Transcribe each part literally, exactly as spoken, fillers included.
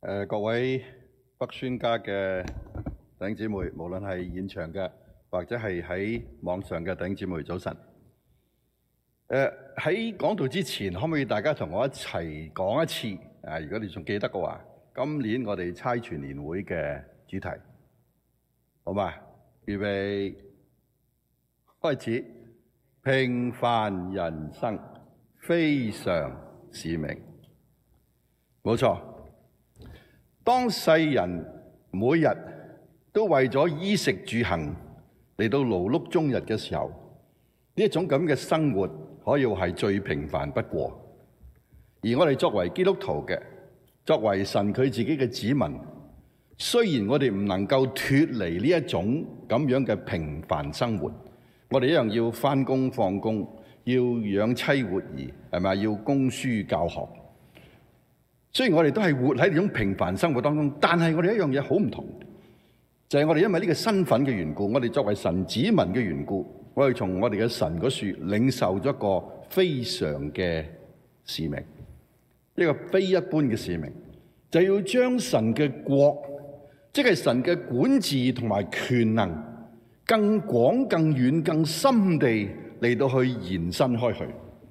誒，各位北宣家嘅弟兄姊妹，無論係現場嘅或者係喺網上嘅弟兄姊妹，早晨。誒，喺講道之前，可唔可以大家同我一齊講一次？啊，如果你仲記得嘅話，今年我哋差傳年會嘅主題，好嘛？預備開始。平凡人生，非常使命。冇錯。當世人每日都為咗衣食住行嚟到勞碌終日嘅時候，呢一種咁嘅生活可以話係最平凡不過。而我哋作為基督徒嘅，作為神佢自己嘅子民，雖然我哋唔能夠脫離呢一種咁樣嘅平凡生活，我哋一樣要返工放工，要養妻活兒，係咪？要供書教學。雖然我哋都係活喺呢種平凡生活當中，但係我哋一樣嘢好唔同，就係我哋因為呢個身份嘅緣故，我哋作為神子民嘅緣故，我哋從我哋嘅神嗰處領受咗一個非常嘅使命，一個非一般嘅使命，就係要將神嘅國，即係神嘅管治同埋權能，更廣、更遠、更深地嚟到去延伸開去。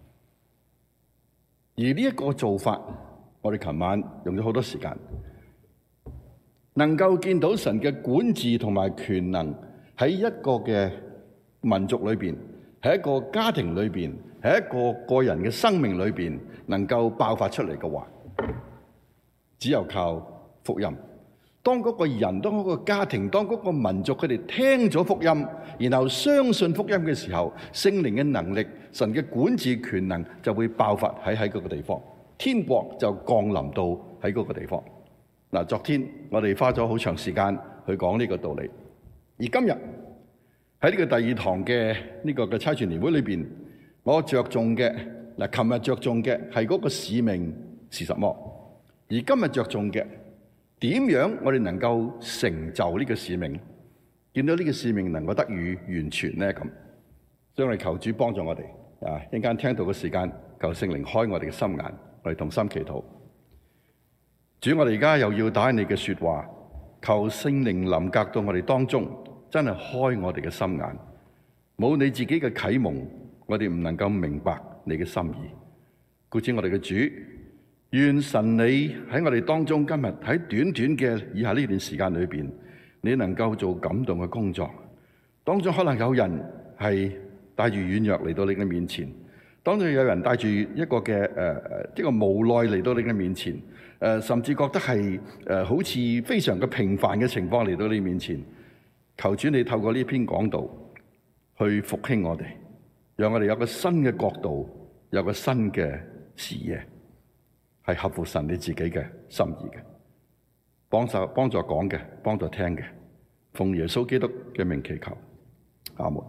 而呢一個做法，我哋琴晚用咗好多時間，能夠見到神嘅管治同埋權能喺一個嘅民族裏邊，喺一個家庭裏邊，喺一個個人嘅生命裏邊，能夠爆發出嚟嘅話，只有靠福音。當嗰個人、當嗰個家庭、當嗰個民族，佢哋聽咗福音，然後相信福音嘅時候，聖靈嘅能力、神嘅管治權能就會爆發喺喺嗰個地方。天國就降臨到喺嗰個地方。嗱，昨天我哋花咗好長時間去講呢個道理，而今日喺呢個第二堂嘅呢個嘅差傳年會裏邊，我着重嘅嗱，琴日着重嘅係嗰個使命是什麼，而今日着重嘅點樣我哋能夠成就呢個使命，見到呢個使命能夠得以完全咧咁，所以我哋求主幫助我哋啊！一陣間聽到嘅時間，求聖靈開我哋嘅心眼。我哋同心祈禱，主，我哋而家又要打你嘅說話，求聖靈臨格到我哋當中，真係開我哋嘅心眼。冇你自己嘅啟蒙，我哋唔能夠明白你嘅心意。故此我哋嘅主，願神你喺我哋當中，今日喺短短嘅以下呢段時間裏邊，你能夠做感動嘅工作。當中可能有人係帶住軟弱嚟到你嘅面前。當中有人帶住一個嘅誒誒，一個無奈嚟到你嘅面前，誒、呃、甚至覺得係誒、呃、好似非常嘅平凡嘅情況嚟到你面前，求主你透過呢篇講道去復興我哋，讓我哋有個新嘅角度，有個新嘅視野，係合乎神你自己嘅心意嘅，幫手幫助講嘅，幫助聽嘅，奉耶穌基督嘅名祈求，阿門。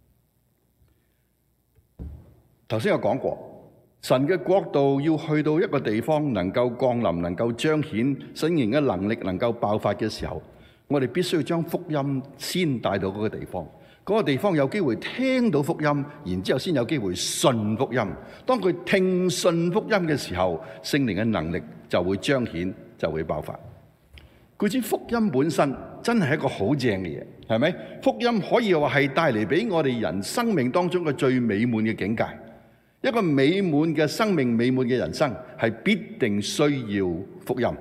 頭先有講過，神嘅國度要去到一個地方，能夠降臨，能夠彰顯聖靈嘅能力，能夠爆發嘅時候，我哋必須要將福音先帶到嗰個地方。嗰個地方有機會聽到福音，然之後先有機會信福音。當佢聽信福音嘅時候，聖靈嘅能力就會彰顯，就會爆發。故此福音本身真係一個好正嘅嘢，係咪？福音可以話係帶嚟俾我哋人生命當中嘅最美滿嘅境界。一個美滿嘅生命，美滿嘅人生係必定需要福音。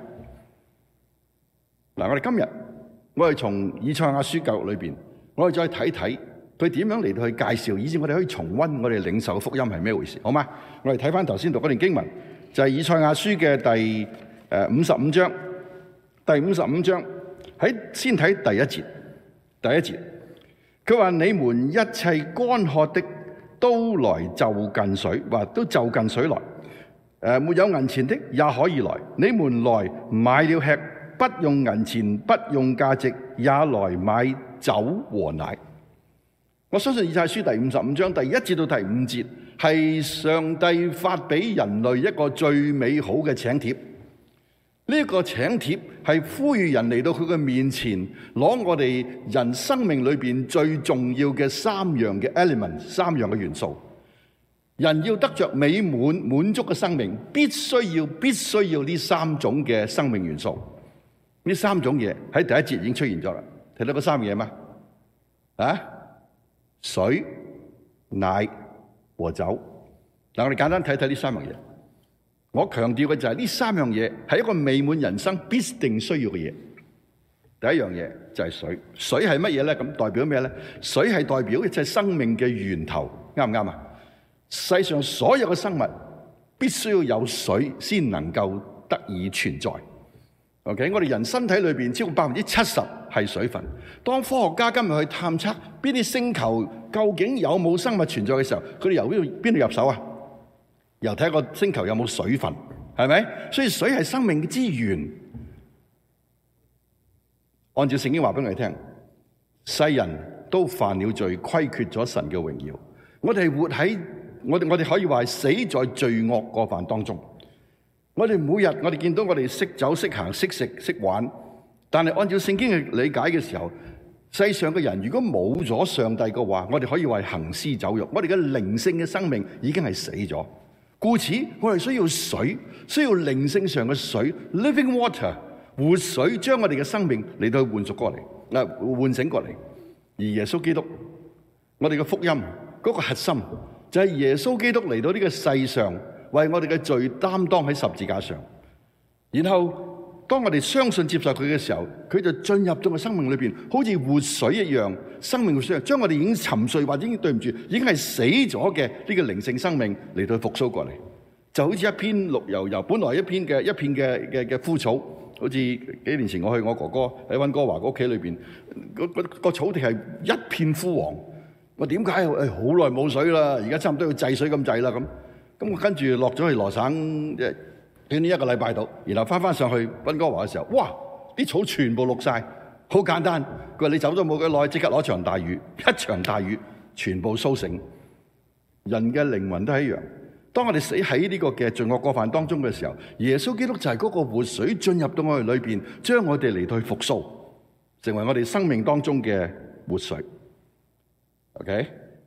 嗱，我哋今日我哋從以賽亞書教育裏邊，我哋再睇睇佢點樣嚟到去介紹，以至我哋可以重溫我哋領受嘅福音係咩回事，好嗎？我哋睇翻頭先讀嗰段經文，就係以賽亞書嘅第誒五十五章，第五十五章喺先睇第一節，第一節佢話：你們一切乾渴的，都來就近水，或都就近水來。誒，沒有銀錢的也可以來。你們來買了吃，不用銀錢，不用價值，也來買酒和奶。我相信以賽亞書第五十五章第一節到第五節係上帝發俾人類一個最美好嘅請帖。呢、這個請帖係呼籲人嚟到佢嘅面前，攞我哋人生命裏邊最重要嘅三樣嘅 element， 三樣嘅元素。 人要得着美滿滿足嘅生命，必須要必須要呢三種嘅生命元素。呢三種嘢喺第一節已經出現咗啦。睇到嗰三樣嘢嗎？啊，水、奶和酒。嗱，我哋簡單睇睇呢三樣嘢。我強調嘅就係呢三樣嘢係一個美滿人生必定需要嘅嘢。第一樣嘢就係水。水係乜嘢咧？咁代表咩咧？水係代表嘅就係生命嘅源頭，啱唔啱啊？世上所有嘅生物必須要有水先能夠得以存在。OK， 我哋人身體裏邊超過百分之七十係水分。當科學家今日去探測邊啲星球究竟有冇生物存在嘅時候，佢哋由邊度邊度入手啊？由睇個星球有冇水分，係咪？所以水係生命嘅資源。按照聖經話俾我哋聽，世人都犯了罪，虧缺咗神嘅榮耀。我哋活喺我哋我哋可以話係死在罪惡過犯當中。我哋每日我哋見到我哋識走識行識食識玩，但係按照聖經嘅理解嘅時候，世上嘅人如果冇咗上帝嘅話，我哋可以話行屍走肉，我哋嘅靈性嘅生命已經係死咗。故此我哋需要水，需要靈性上嘅水 living water 活水，將我哋嘅生命嚟到喚贖過嚟，嗱喚醒過嚟。而耶穌基督，我哋嘅福音嗰個核心就係耶穌基督嚟到呢個世上，為我哋嘅罪擔當喺十字架上，然後當我哋相信接受佢嘅時候，佢就進入咗個生命裏邊，好似活水一樣，生命活水，將我哋已經沉睡或者已經對唔住，已經係死咗嘅呢個靈性生命嚟到復甦過嚟，就好似一片綠油油，本來一片嘅一片嘅嘅嘅枯草，好似幾年前我去我哥哥喺溫哥華個屋企裏邊，個個個草地係一片枯黃，我點解誒好耐冇水啦？而家差唔多要制水咁滯啦咁。咁我跟住落咗去羅省，即係短短一個禮拜度，然後翻翻上去溫哥華嘅時候，哇！啲草全部綠晒，好簡單。佢話你走咗冇幾耐，即刻攞場大雨，一場大雨，全部甦醒。人嘅靈魂都係一樣。當我哋死喺呢個嘅罪惡過犯當中嘅時候，耶穌基督就係嗰個活水進入到我哋裏邊，將我哋嚟到去復甦，成為我哋生命當中嘅活水。OK，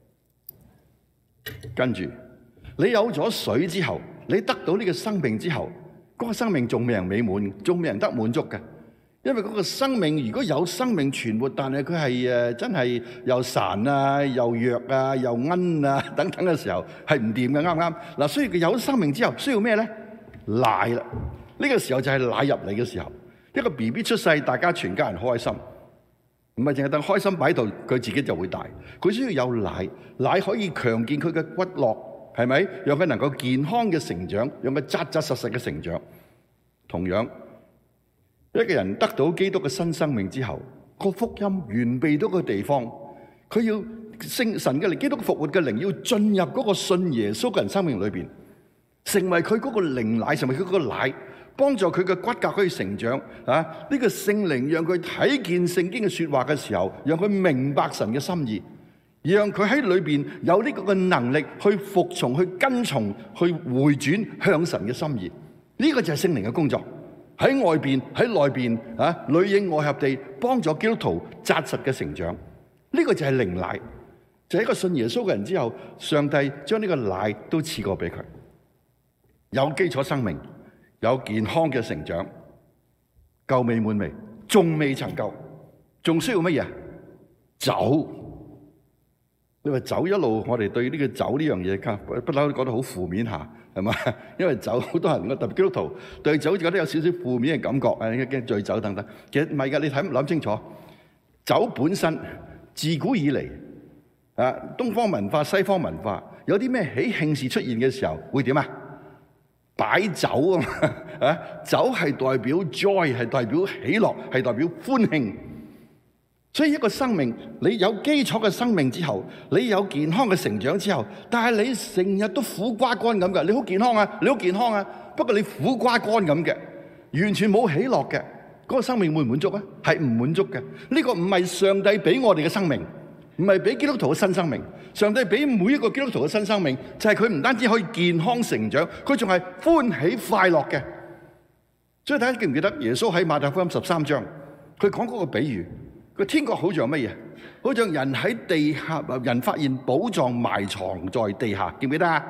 跟住。你有咗水之後，你得到呢個生命之後，嗰個生命仲未人美滿，仲未人得滿足嘅。因為嗰個生命如果有生命存活，但係佢係誒真係又孱啊、又弱啊、又奀啊等等嘅時候，係唔掂嘅，啱唔啱？嗱，所以佢有生命之後需要咩咧？奶啦，呢個時候就係奶入嚟嘅時候。一個 B B 出世，大家全家人開心，唔係淨係等開心擺度，佢自己就會大。佢需要有奶，奶可以強健佢嘅骨骼。係咪？讓佢能夠健康嘅成長，讓佢紮紮實實嘅成長。同樣，一個人得到基督嘅新生命之後，個福音完備到個地方，佢要聖神嘅靈、基督復活嘅靈要進入嗰個信耶穌嘅人生命裏邊，成為佢嗰個靈奶，成為佢嗰個奶，幫助佢嘅骨骼可以成長。啊！呢個聖靈讓佢睇見聖經嘅說話嘅時候，讓佢明白神嘅心意。讓佢喺裏邊有呢個嘅能力去服從、去跟從、去回轉向神嘅心意。呢個就係聖靈嘅工作。喺外邊、喺內邊啊，裏應外合地幫助基督徒紮實嘅成長。呢個就係靈奶，就係一個信耶穌嘅人之後，上帝將呢個奶都賜過俾佢，有基礎生命，有健康嘅成長，夠美滿未？仲未曾夠，仲需要乜嘢？酒。你話酒一路，我哋對呢個酒呢樣嘢，不嬲都覺得好負面下，係嘛？因為酒好多人，特別基督徒對酒覺得有少少負面嘅感覺，誒驚醉酒等等。其實唔係㗎，你睇諗清楚，酒本身自古以嚟啊，東方文化、西方文化有啲咩喜慶事出現嘅時候會點啊？擺酒啊嘛，啊酒係代表 joy， 係代表喜樂，係代表歡慶。所以一個生命，你有基礎嘅生命之後，你有健康嘅成長之後，但係你成日都苦瓜乾咁嘅，你好健康啊，你好健康啊，不過你苦瓜乾咁嘅，完全冇喜樂嘅，嗰個生命會唔滿足啊？係唔滿足嘅。呢個唔係上帝俾我哋嘅生命，唔係俾基督徒嘅新生命。上帝俾每一個基督徒嘅新生命，就係佢唔單止可以健康成長，佢仲係歡喜快樂嘅。所以大家記唔記得耶穌喺馬太福音十三章，佢講嗰個比喻？個天國好像乜嘢？好像人喺地下，人發現寶藏埋藏在地下，記唔記得啊？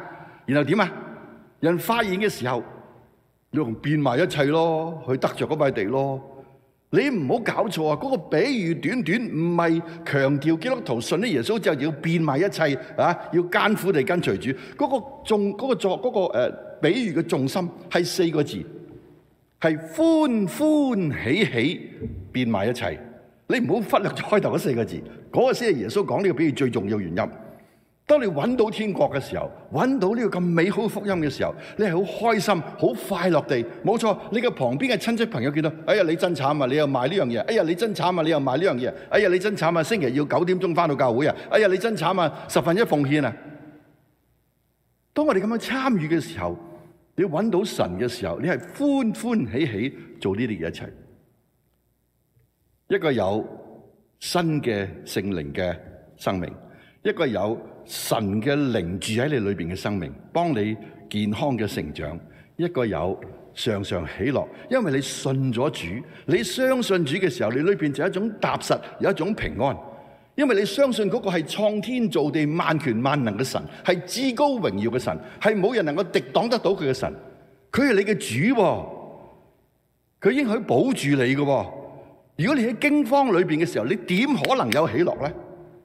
然後點啊？人發現嘅時候，你用變賣一切咯，去得着嗰塊地咯。你唔好搞錯啊！嗰個比喻短短唔係強調基督徒信咗耶穌之後要變賣一切啊，要艱苦地跟隨主。嗰個重嗰個作嗰個誒比喻嘅重心係四個字，係歡歡喜喜變賣一切。你唔好忽略咗開頭嗰四個字，嗰個先係耶穌講呢個比喻最重要原因。當你揾到天國嘅時候，揾到呢個咁美好福音嘅時候，你係好開心、好快樂地，冇錯。你嘅旁邊嘅親戚朋友見到，哎呀你真慘啊！你又賣呢樣嘢，哎呀你真慘啊！你又賣呢樣嘢，哎呀你真慘啊！星期日要九點鐘返到教會啊，哎呀你真慘啊！十分一奉獻啊！當我哋咁樣參與嘅時候，你揾到神嘅時候，你係歡歡喜喜做呢啲嘅一切。一個有新嘅聖靈嘅生命，一個有神嘅靈住喺你裏邊嘅生命，幫你健康嘅成長。一個有常常喜樂，因為你信咗主，你相信主嘅時候，你裏邊就有一種踏實，有一種平安。因為你相信嗰個係創天造地萬權萬能嘅神，係至高榮耀嘅神，係冇人能夠敵擋得到佢嘅神。佢係你嘅主，佢應許保住你嘅。如果你喺驚慌裏邊嘅時候，你點可能有喜樂咧？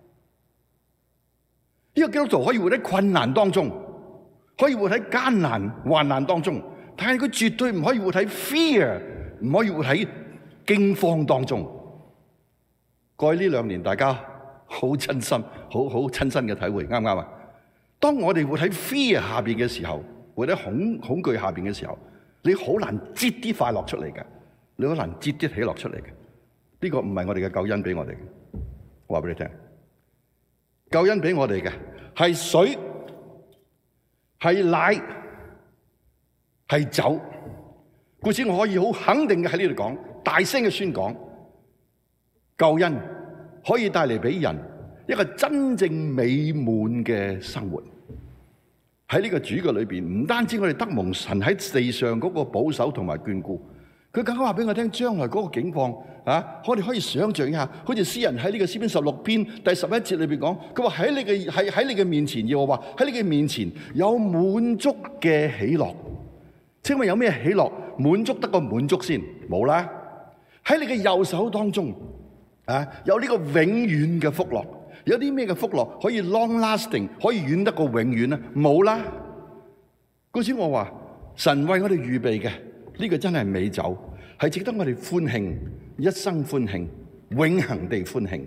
呢個基督徒可以活喺困難當中，可以活喺艱難患難當中，但係佢絕對唔可以活喺 fear， 唔可以活喺驚慌當中。過去呢兩年，大家好親身、好好親身嘅體會，啱唔啱啊？當我哋活喺 fear 下邊嘅時候，活喺恐恐懼下邊嘅時候，你好難擠啲快樂出嚟嘅，你好難擠啲喜樂出嚟嘅。呢個唔係我哋嘅救恩俾我哋嘅，我話俾你聽，救恩俾我哋嘅係水、係奶、係酒。故此我可以好肯定嘅喺呢度講，大聲嘅宣講，救恩可以帶嚟俾人一個真正美滿嘅生活。喺呢個主嘅裏邊，唔單止我哋得蒙神喺地上嗰個保守同埋眷顧，佢更加話俾我聽，將來嗰個境況啊，我哋可以想象一下，好似詩人喺呢個詩篇十六篇第十一節裏邊講，佢話喺你嘅喺喺你嘅面前，要我話喺你嘅面前有滿足嘅喜樂。請問有咩喜樂滿足得個滿足先？冇啦。喺你嘅右手當中啊，有呢個永遠嘅福樂。有啲咩嘅福樂可以 long lasting， 可以遠得過永遠呢？冇啦。嗰時我話神為我哋預備嘅呢個真係美酒，係值得我哋歡慶，一生歡慶，永恆地歡慶。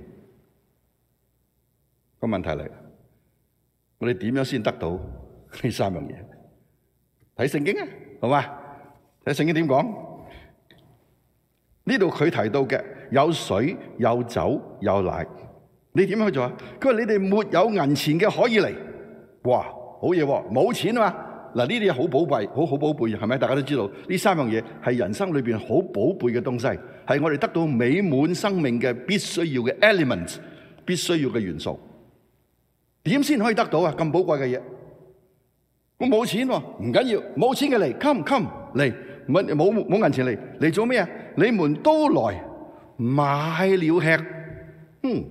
個問題嚟，我哋點樣先得到呢三樣嘢？睇聖經啊，好嘛？睇聖經點講？呢度佢提到嘅有水、有酒、有奶。你點樣去做啊？佢話你哋沒有銀錢嘅可以嚟。哇，好嘢喎！冇錢啊嘛。嗱，呢啲嘢好寶貴，好好寶貝，係咪？大家都知道呢三樣嘢係人生裏邊好寶貝嘅東西，係我哋得到美滿生命嘅必須要嘅 element， 必須要嘅元素。點先可以得到啊？咁寶貴嘅嘢，我冇錢喎，唔緊要，冇錢嘅嚟 ，come come 嚟，冇冇冇銀錢嚟，嚟做咩啊？你們都來買了吃，嗯。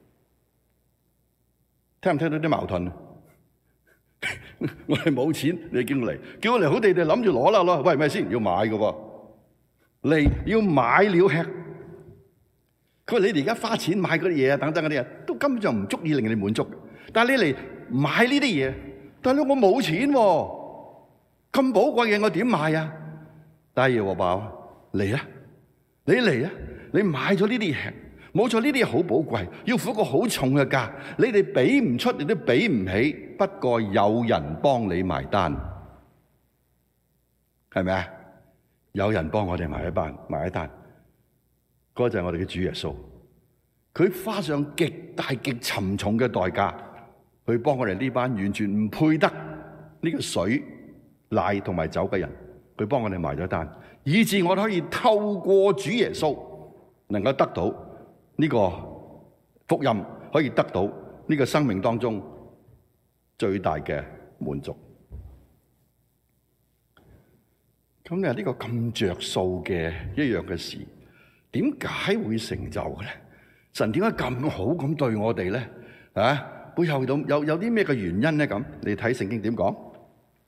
聽唔聽到啲矛盾啊？我哋冇錢，你叫我嚟，叫我嚟好地地諗住攞啦咯。喂，咪先要買嘅喎，嚟要買了吃。佢話你哋而家花錢買嗰啲嘢啊，等等嗰啲啊，都根本就唔足以令你滿足。但係你嚟買呢啲嘢，但係我冇錢喎，咁寶貴嘅嘢我點買啊？但係耶和華話嚟啊，你嚟啊，你買咗呢啲嘢。冇錯，呢啲嘢好寶貴，要付一個好重嘅價，你哋俾唔出，你都俾唔起。不過有人幫你埋單，係咪啊？有人幫我哋埋一單，埋一單。嗰個就係我哋嘅主耶穌，佢花上極大極沉重嘅代價，去幫我哋呢班完全唔配得呢個水、奶同埋酒嘅人，佢幫我哋埋咗單，以致我哋可以透過主耶穌能夠得到呢個福音，可以得到呢個生命當中最大嘅滿足。咁你話呢個咁着數嘅一樣嘅事，點解會成就嘅咧？神點解咁好咁對我哋咧？啊，背後有有有啲咩嘅原因咧？咁你睇聖經點講？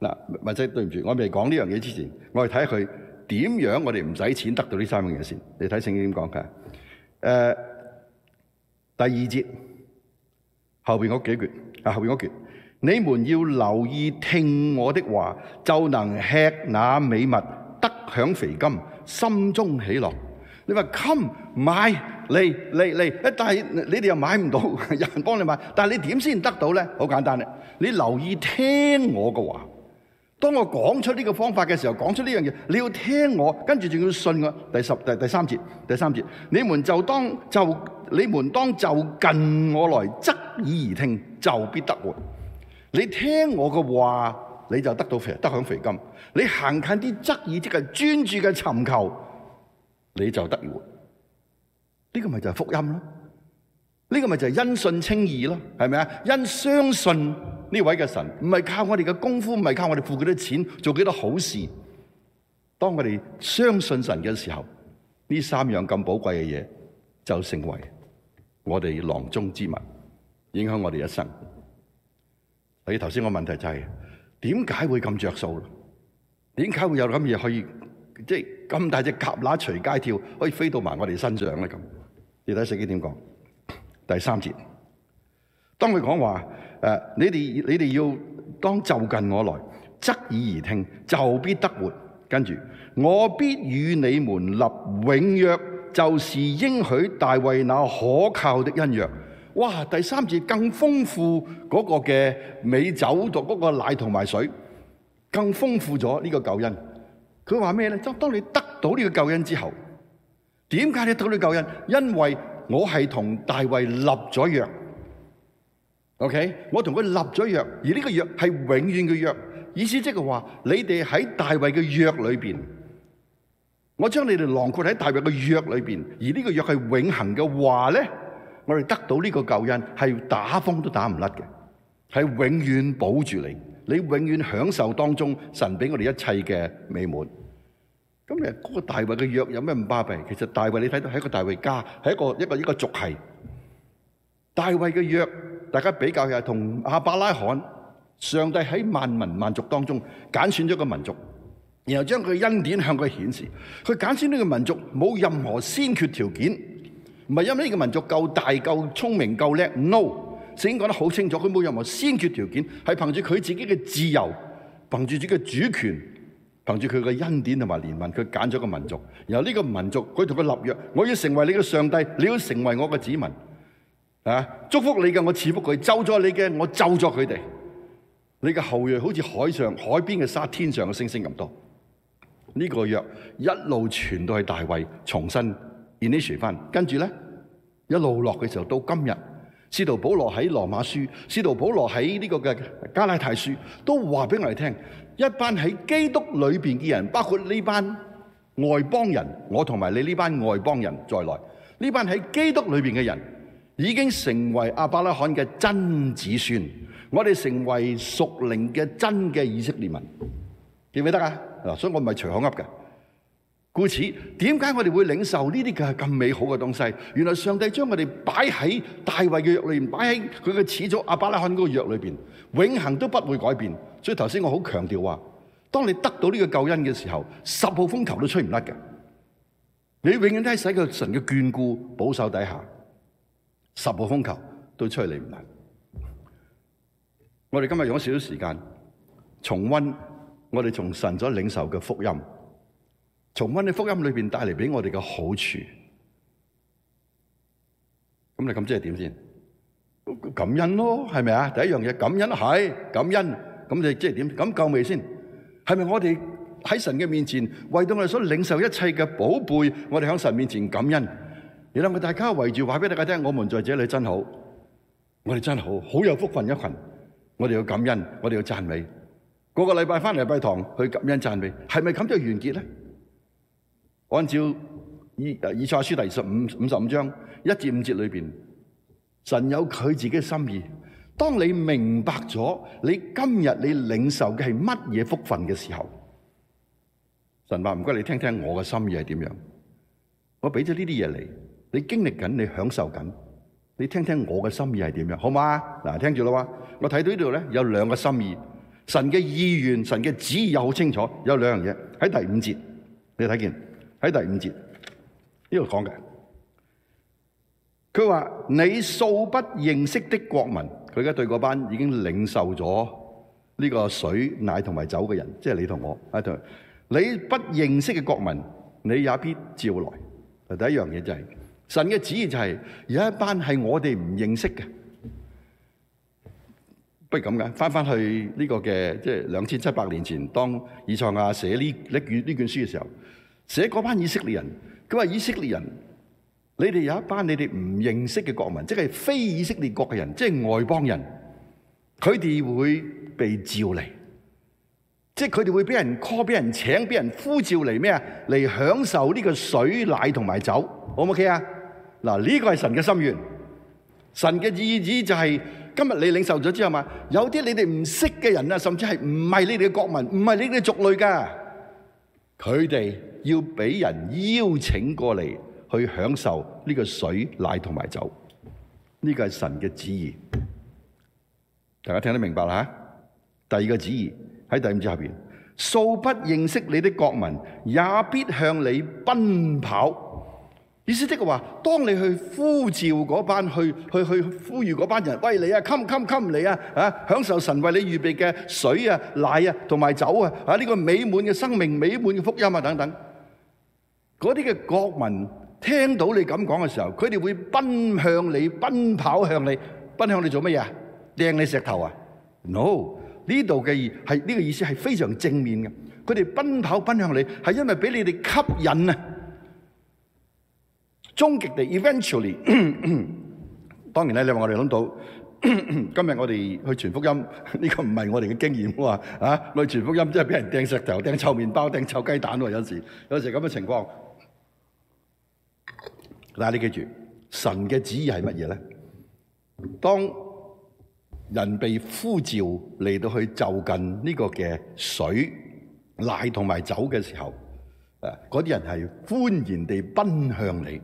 嗱，或者對唔住，我未講呢樣嘢之前，我哋睇下佢點樣我哋唔使錢得到呢三樣嘢先。你睇聖經點講嘅？誒、呃，第二節後邊嗰幾句啊，後邊嗰句，你們要留意聽我的話，就能吃那美物，得享肥甘，心中喜樂。你話 come 買嚟嚟嚟，但係你哋又買唔到，有人幫你買，但係你點先得到咧？好簡單咧，你留意聽我嘅話。當我講出呢個方法嘅時候，講出呢樣嘢，你要聽我，跟住仲要信我。第十第第三節，第三節，你們就當就你們當就近我來，側耳而聽，就必得活。你聽我嘅話，你就得到肥，得享肥甘。你行近啲側耳，即係專注嘅尋求，你就得活。呢、這個咪就係福音咯？呢、這個咪就係因信稱義咯？係咪啊？因相信呢位嘅神，唔係靠我哋嘅功夫，唔係靠我哋付幾多錢，做幾多好事。當我哋相信神嘅時候，呢三樣咁寶貴嘅嘢就成為我哋囊中之物，影響我哋一生。所以頭先個問題就係點解會咁着數？點解會有咁嘢可以即係咁大隻蛤乸隨街跳，可以飛到埋我哋身上咧？咁你睇聖經點講？第三節，當佢講話誒，你哋你哋要當就近我來，側耳而聽，就必得活。跟住我必與你們立永約，就是應許大衛那可靠的恩約。哇！第三節更豐富嗰個嘅美酒同嗰個奶同埋水，更豐富咗呢個救恩。佢話咩咧？當當你得到呢個救恩之後，點解你得到呢個救恩？因為我係同大衛立咗約 ，OK？ 我同佢立咗約，而呢個約係永遠嘅約，意思即係話你哋喺大衛嘅約裏邊，我將你哋囊括喺大衛嘅約裏邊，而呢個約係永恆嘅話咧，我哋得到呢個救恩係打風都打唔甩嘅，係永遠保住你，你永遠享受當中神俾我哋一切嘅美滿。咁誒，嗰個大衛嘅約有咩咁巴閉？其實大衛你睇到係一個大衛家，係一個一個一個族系。大衛嘅約，大家比較下同亞伯拉罕，上帝喺萬民萬族當中揀選咗個民族，然後將佢嘅恩典向佢顯示。佢揀選呢個民族冇任何先決條件，唔係因為呢個民族夠大、夠聰明、夠叻。No， 聖經講得好清楚，佢冇任何先決條件，係憑住佢自己嘅自由，憑住自己嘅主權。憑住佢嘅恩典同埋憐憫，佢揀咗個民族，然後呢個民族佢同佢立約，我要成為你嘅上帝，你要成為我嘅子民，啊！祝福你嘅我賜福佢，咒咗你嘅我咒咗佢哋，你嘅後裔好似海上海邊嘅沙，天上嘅星星咁多。呢、這個約一路傳到去大衛，重新 initiate 翻，跟住咧一路落嘅時候，到今日，使徒保羅喺羅馬書，使徒保羅喺呢個嘅加拉太書，都話俾我哋聽。一班喺基督裏邊嘅人，包括呢班外邦人，我同埋你呢班外邦人在內，呢班喺基督裏邊嘅人，已經成為亞伯拉罕嘅真子孫，我哋成為屬靈嘅真嘅以色列民，記唔記得啊？嗱，所以我唔係隨口噏嘅。故此，點解我哋會領受呢啲嘅咁美好嘅東西？原來上帝將我哋擺喺大衛嘅約裏面，擺喺佢嘅始祖亞伯拉罕嗰個約裏邊，永恆都不會改變。所以頭先我好強調話，當你得到呢個救恩嘅時候，十號風球都吹唔甩嘅。你永遠都喺使個神嘅眷顧保守底下，十號風球都吹你唔甩。我哋今日用咗少少時間重溫我哋從神所領受嘅福音。重溫喺福音裏邊帶嚟俾我哋嘅好處，咁你咁即係點先？感恩咯，係咪啊？第一樣嘢感恩係感恩，咁你即係點？咁夠未先？係咪我哋喺神嘅面前為到我哋所領受一切嘅寶貝，我哋喺神面前感恩？然後我大家圍住話俾大家聽，我們在這裏真好，我哋真好，好有福分一群。我哋要感恩，我哋要讚美。個個禮拜翻嚟禮拜堂去感恩讚美，係咪咁就完結咧？按照以以賽亞書第十五五十五章一至五節裏邊，神有佢自己嘅心意。當你明白咗你今日你領受嘅係乜嘢福分嘅時候，神話唔該你聽聽我嘅心意係點樣。我俾咗呢啲嘢嚟，你經歷緊，你享受緊，你聽聽我嘅心意係點樣，好嘛？嗱，聽住啦，我睇到呢度咧有兩個心意。 神嘅意願、神嘅旨意又好清楚。有兩樣嘢喺第五節，你睇見喺第五節呢度講嘅。佢話你素不認識的國民，佢而家對嗰班已經領受咗呢個水奶同埋酒嘅人，即係你同我啊，同你不認識嘅國民，你也必召來。第一樣嘢就係、是、神嘅旨意就係、是、有一班係我哋唔認識嘅。不如咁嘅，翻翻去呢個嘅即係兩千七百年前，當以賽亞寫呢呢卷呢卷書嘅時候，寫嗰班以色列人，佢話以色列人，你哋有一班你哋唔認識嘅國民，即係非以色列國嘅人，即係外邦人，佢哋會被召嚟，即係佢哋會俾人 call、俾人請、俾人呼召嚟咩啊？嚟享受呢個水奶同埋酒，好唔 OK 啊？嗱，呢個係神嘅心願，神嘅意旨就係、是。今日你領受咗之後嘛，有啲你哋唔識嘅人啊，甚至係唔係你哋嘅國民，唔係你哋嘅族類噶，佢哋要俾人邀請過嚟去享受呢個水奶同埋酒，呢個係神嘅旨意。大家聽得明白啦？第二個旨意喺第五節下邊，素不認識你的國民，也必向你奔跑。意思即係話，當你去呼召嗰班，去去去呼籲嗰班人，喂你啊，come come come 嚟啊，啊享受神為你預備嘅水啊、奶啊同埋酒啊，啊呢個美滿嘅生命、美滿嘅福音啊等等。嗰啲嘅國民聽到你咁講嘅時候，佢哋會奔向你，奔跑向你，奔向你做乜嘢啊？掟你石頭啊 ？No， 呢度嘅係呢個意思係非常正面嘅。佢哋奔跑奔向你，係因為俾你哋吸引啊！終極地 eventually， 當然咧，你話我哋諗到今日我哋去傳福音，呢個唔係我哋嘅經驗喎啊！我哋傳福音即係俾人掟石頭、掟臭麵包、掟臭雞蛋喎，有時有時咁嘅情況。但係你記住，神嘅旨意係乜嘢咧？當人被呼召嚟到去就近呢個嘅水、奶同埋酒嘅時候，誒嗰啲人係歡然地奔向你。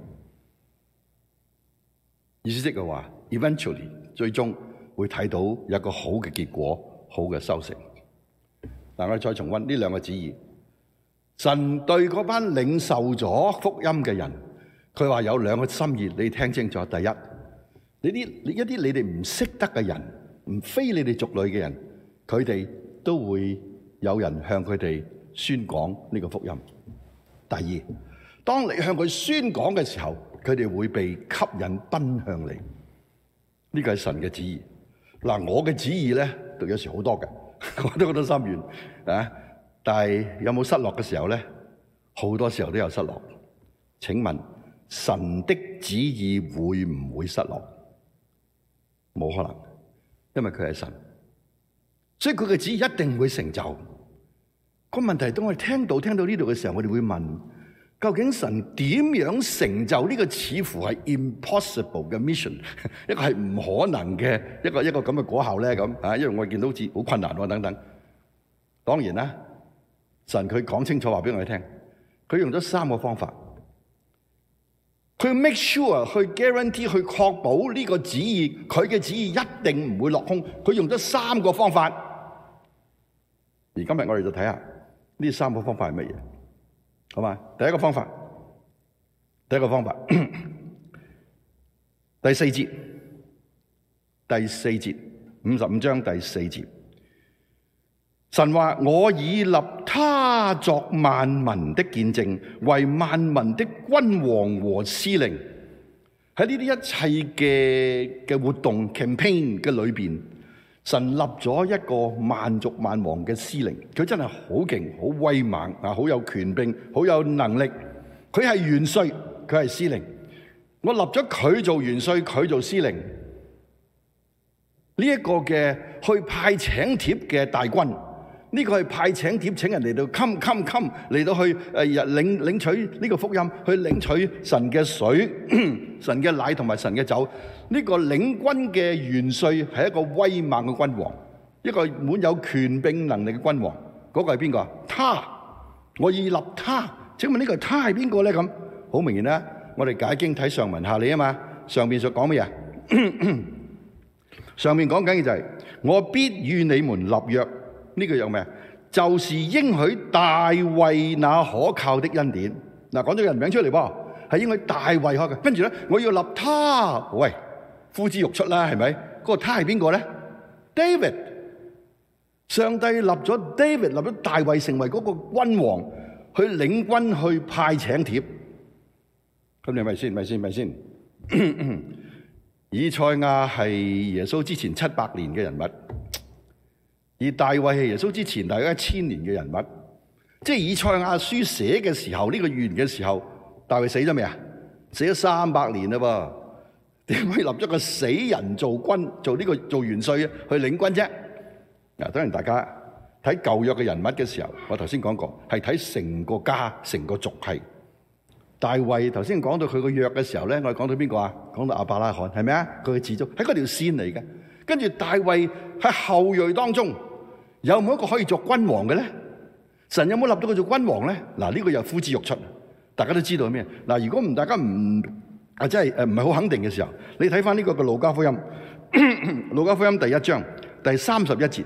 意思即係話 ，eventually 最終會睇到有一個好嘅結果，好嘅收成。但我哋再重溫呢兩個旨意，神對嗰班領受咗福音嘅人，佢話有兩個心意，你聽清楚。第一，你啲一啲你哋唔識得嘅人，唔非你哋族類嘅人，佢哋都會有人向佢哋宣講呢個福音。第二，當你向佢宣講嘅時候，佢哋會被吸引奔向你，呢個係神嘅旨意。嗱，我嘅旨意咧，有時好多嘅，我都好多心願啊。但係有冇失落嘅時候咧？好多時候都有失落。請問神的旨意會唔會失落？冇可能，因為佢係神，所以佢嘅旨意一定會成就。個問題當我哋聽到聽到呢度嘅時候，我哋會問。究竟神點樣成就呢個似乎係 impossible 嘅 mission， 一個係唔可能嘅一個一個咁嘅果效咧？咁啊，因為我見到好似好困難喎等等。當然啦，神佢講清楚話俾我哋聽，佢用咗三個方法，佢 make sure 去 guarantee 去確保呢個旨意，佢嘅旨意一定唔會落空。佢用咗三個方法，而今日我哋就睇下呢三個方法係乜嘢。好嘛？第一個方法，第一個方法，第四節，第四節，五十五章第四節，神話我已立他作萬民的見證，為萬民的君王和司令。喺呢啲一切嘅嘅活動 campaign 嘅裏邊，神立咗一個萬族萬王嘅司令，佢真係好勁、好威猛啊，好有權柄、好有能力。佢係元帥，佢係司令。我立咗佢做元帥，佢做司令。呢一個嘅去派請帖嘅大軍，呢個係派請帖請人嚟到 come come come 嚟到去誒領領取呢個福音，去領取神嘅水、神嘅奶同埋神嘅酒。呢個領軍嘅元帥係一個威猛嘅君王，一個滿有權柄能力嘅君王。嗰個係邊個啊？他，我已立他。請問呢個他係邊個咧？咁好明顯啦，我哋解經睇上文下理啊嘛。上面所講乜嘢？上面講緊嘅就係我必與你們立約， 呢個有咩？就是應許大衛那可靠的恩典。嗱，講咗人名出嚟噃，係應許大衛可嘅。跟住咧，我要立他，喂，呼之欲出啦，係咪？嗰個他係邊個咧 ？David， 上帝立咗 David， 立咗大衛成為嗰個君王，去領軍去派請帖。咁你係咪先？咪先？咪先？以賽亞係耶穌之前七百年嘅人物，而大衛係耶穌之前大概一千年嘅人物。即係以賽亞書寫嘅時候，呢、這個預言嘅時候，大衛死咗未啊？死咗三百年啦噃，點可以立咗個死人做君，做呢、這個做元帥啊，去領軍啫？嗱，當然大家睇舊約嘅人物嘅時候，我頭先講過，係睇成個家、成個族系。大衛頭先講到佢個約嘅時候咧，我哋講到邊個啊？講到亞伯拉罕，係咪啊？佢嘅始祖喺嗰條線嚟嘅。跟住大衛喺後裔當中，有冇一個可以做君王嘅咧？神有冇立到佢做君王咧？嗱，呢個又呼之欲出，大家都知道咩？嗱，如果唔大家唔啊，即係誒唔係好肯定嘅時候，你睇翻呢個嘅路加福音，路加福音第一章第三十一節，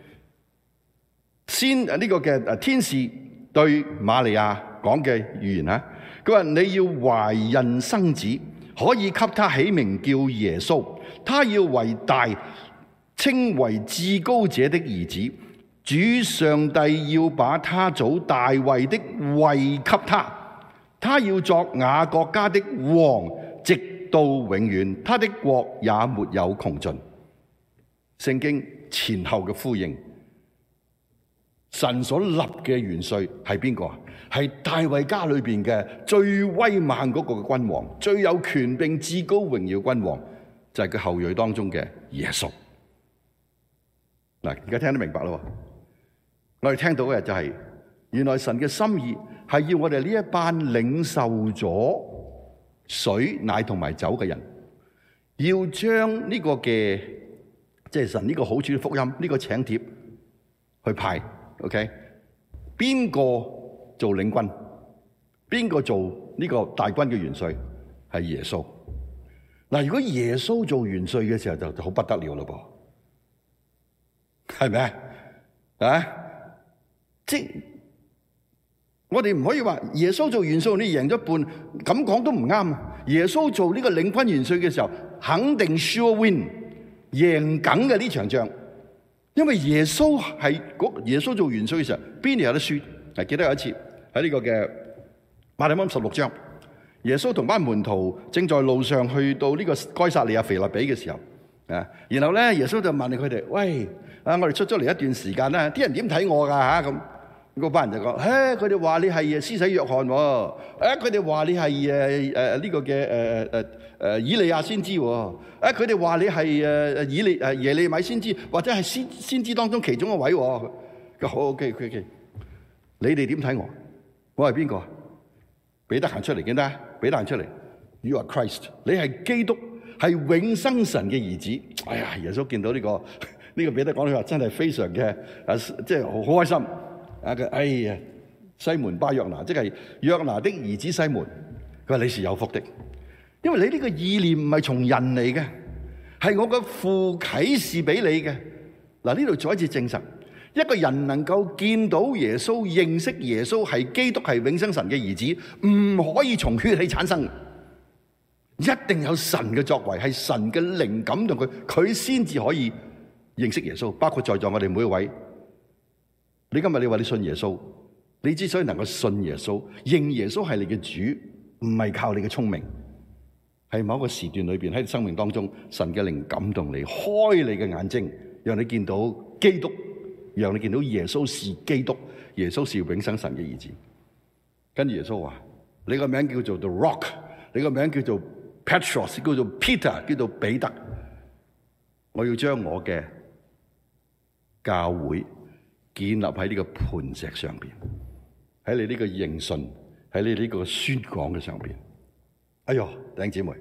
先誒呢個嘅誒天使對瑪利亞講嘅預言啊，佢話你要懷孕生子，可以給他起名叫耶穌，他要為大，稱為至高者的兒子。主上帝要把他祖大衛的位給他，他要作雅各家的王，直到永遠，他的國也沒有窮盡。聖經前後嘅呼應，神所立嘅元帥係邊個啊？係大衛家裏邊嘅最威猛嗰個嘅君王，最有權柄、至高榮耀君王，就係佢後裔當中嘅耶穌。嗱，而家聽得明白咯。我哋聽到嘅就係，原來神嘅心意係要我哋呢一班領受咗水奶同埋酒嘅人，要將呢個嘅即係神呢個好處嘅福音，呢個請帖去派。OK， 邊個做領軍？邊個做呢個大軍嘅元帥？係耶穌。嗱，如果耶穌做元帥嘅時候，就就好不得了咯噃，係咪啊？啊？即我哋唔可以話耶穌做元帥你贏咗一半，咁講都唔啱。耶穌做呢個領軍元帥嘅時候，肯定 sure win， 贏緊嘅呢場仗。因為耶穌係耶穌做元帥嘅時候，邊度有得輸？係記得有一次喺呢個嘅馬太福音十六章，耶穌同班門徒正在路上去到呢個該撒利亞腓立比嘅時候，啊，然後咧耶穌就問佢哋：喂，啊，我哋出咗嚟一段時間啦，啲人點睇我噶吓咁？嗰班人就講：，誒，佢哋話你係施洗約翰，誒，佢哋話你係誒誒呢個嘅誒誒誒以利亞先知，誒，佢哋話你係誒誒以利誒耶利米先知，或者係先先知當中其中一位。佢好 OK OK OK， 你哋點睇我？我係邊個？彼得行出嚟見得？彼得行出嚟 ，You are Christ， 你係基督，係永生神嘅兒子。哎呀，耶穌見到呢個呢個彼得講嘅話，真係非常嘅啊，即係好好開心。啊！佢哎呀，西門巴約拿，即係約拿的兒子西門。佢話你是有福的，因為你呢個意念唔係從人嚟嘅，係我嘅父啟示俾你嘅。嗱，呢度再一次證實，一個人能夠見到耶穌、認識耶穌係基督、係永生神嘅兒子，唔可以從血氣產生，一定有神嘅作為，係神嘅靈感動佢，佢先至可以認識耶穌。包括在座我哋每一位。你今日你話你信耶穌，你之所以能夠信耶穌、認耶穌係你嘅主，唔係靠你嘅聰明，係某一個時段裏邊喺你生命當中，神嘅靈感動你，開你嘅眼睛，讓你見到基督，讓你見到耶穌是基督，耶穌是永生神嘅兒子。跟住耶穌話：你個名叫做 The Rock， 你個名叫做 Petros， 叫做 Peter， 叫做彼得。我要將我嘅教會建立喺呢個磐石上邊，喺你呢個認信，喺你呢個宣講嘅上邊。哎喲，弟兄姊妹，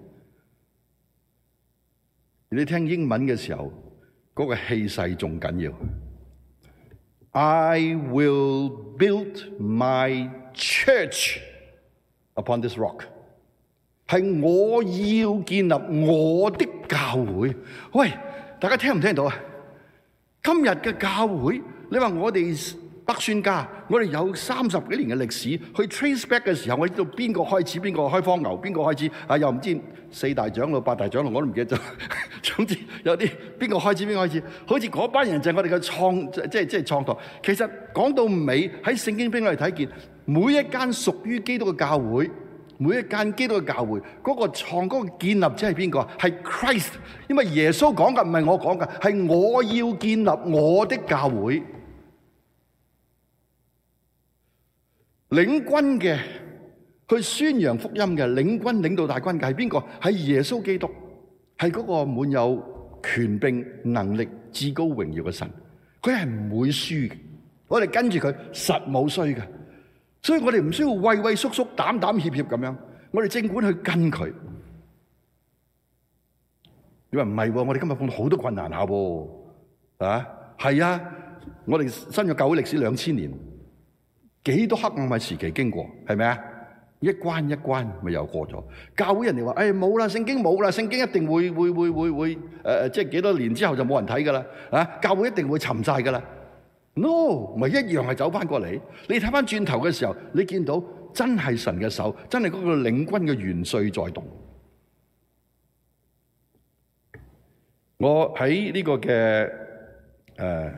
你聽英文嘅時候，嗰個氣勢仲緊要。I will build my church upon this rock， 係我要建立我的教會。喂，大家聽唔聽到啊？今日嘅教會你話我哋北宣家，我哋有三十幾年嘅歷史，去 trace back 嘅時候，我知道邊個開始，邊個開荒牛，邊個開始啊？又唔知四大長老、八大長老，我都唔記得咗。總之有啲邊個開始，邊個開始，好似嗰班人就係我哋嘅創，即係即係創託。其實講到尾喺聖經俾我哋睇見，每一間屬於基督嘅教會，每一間基督嘅教會，嗰個創嗰個建立者係邊個？係 Christ， 因為耶穌講嘅唔係我講嘅，係我要建立我的教會。領軍嘅去宣揚福音嘅領軍領導大軍嘅係邊個？係耶穌基督，係嗰個滿有權柄能力至高榮耀嘅神，佢係唔會輸嘅。我哋跟住佢實冇衰嘅，所以我哋唔需要畏畏縮縮膽膽怯怯咁樣，我哋盡管去跟佢。你話唔係喎？我哋今日碰到好多困難下喎，啊係啊！我哋新約教會歷史兩千年。幾多黑暗嘅時期經過，係咪啊？一關一關咪又過咗。教會人哋話：誒冇啦，聖經冇啦，聖經一定會會會會會誒誒，即係幾多年之後就冇人睇噶啦。啊，教會一定會沉晒噶啦。No， 咪一樣係走翻過嚟。你睇翻轉頭嘅時候，你見到真係神嘅手，真係嗰個領軍嘅元帥在動。我喺呢個嘅誒。呃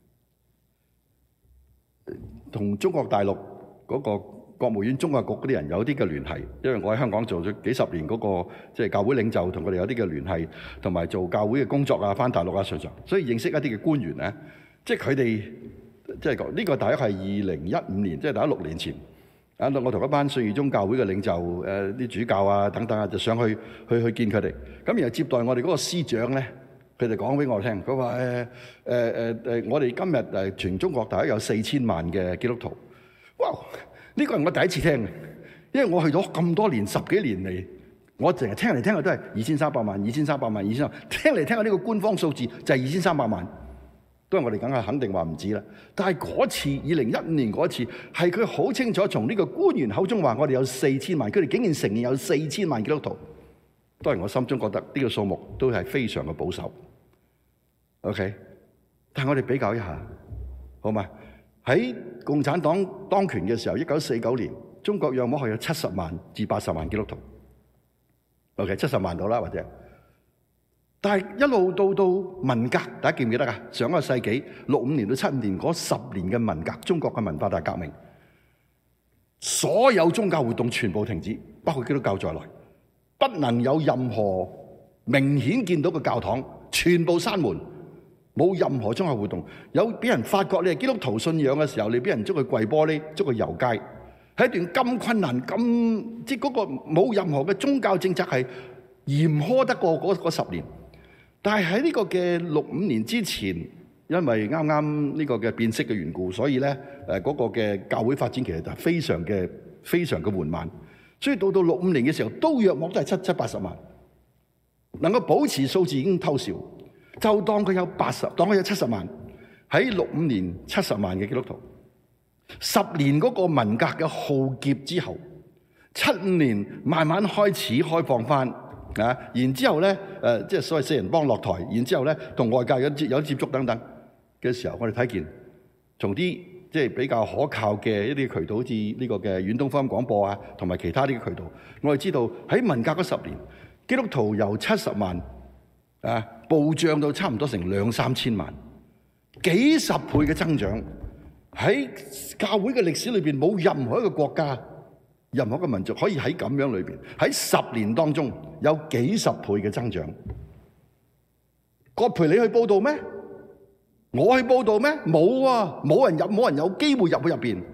同中國大陸嗰個國務院中華局嗰啲人有啲嘅聯繫，因為我喺香港做咗幾十年嗰個即係教會領袖，同佢哋有啲嘅聯繫，同埋做教會嘅工作啊，返大陸啊，常常，所以認識一啲嘅官員咧，即係佢哋即係呢個大約係二零一五年，即係大約六年前，啊，我同一班信義宗教會嘅領袖誒啲主教啊等等啊，就上去去去見佢哋，咁然後接待我哋嗰個司長咧。佢哋講俾我聽，佢話誒誒誒誒，我哋今日誒全中國大概有四千萬嘅基督徒。哇！呢個係我第一次聽嘅，因為我去咗咁多年，十幾年嚟，我淨係聽嚟聽去都係二千三百萬、二千三百萬、二千三百萬，聽嚟聽去呢個官方數字就係二千三百萬，都係我哋梗係肯定話唔止啦。但係嗰次二零一五年嗰次係佢好清楚從呢個官員口中話我哋有四千萬，佢哋竟然承認有四千萬基督徒。當然我心中覺得呢個數目都係非常嘅保守。OK， 但係我哋比較一下，好嘛？喺共產黨當權嘅時候，一九四九年，中國約莫係有七十萬至八十萬基督徒。OK， 七十萬到啦，或者，但係一路到到文革，大家記唔記得啊？上個世紀六五年到七五年嗰十年嘅文革，中國嘅文化大革命，所有宗教活動全部停止，包括基督教在內，不能有任何明顯見到嘅教堂，全部閂門。冇任何宗教活動，有俾人發覺你係基督徒信仰嘅時候，你俾人捉佢跪玻璃，捉佢遊街，係一段咁困難、咁即係嗰個冇任何嘅宗教政策係嚴苛得過嗰嗰十年。但係喺呢個嘅六五年之前，因為啱啱呢個嘅變色嘅緣故，所以咧誒嗰個嘅教會發展其實就非常嘅非常嘅緩慢。所以到到六五年嘅時候，都約莫都係七七八十萬，能夠保持數字已經偷笑。就當佢有八十，當佢有七十萬，喺六五年七十萬嘅基督徒，十年嗰個文革嘅浩劫之後，七五年慢慢開始開放翻啊，然之後咧誒，即係所謂四人幫落台，然之後咧同外界有接有接觸等等嘅時候，我哋睇見從啲即係比較可靠嘅一啲渠道，好似呢個嘅遠東福音廣播啊，同埋其他啲渠道，我哋知道喺文革嗰十年，基督徒由七十萬。啊，暴漲到差唔多成兩三千萬，幾十倍嘅增長。喺教會嘅歷史裏邊，冇任何一個國家、任何一個民族可以喺咁樣裏邊，喺十年當中有幾十倍嘅增長。葛培理去報道咩？我去報道咩？冇啊，冇人入，冇人有機會入去入邊。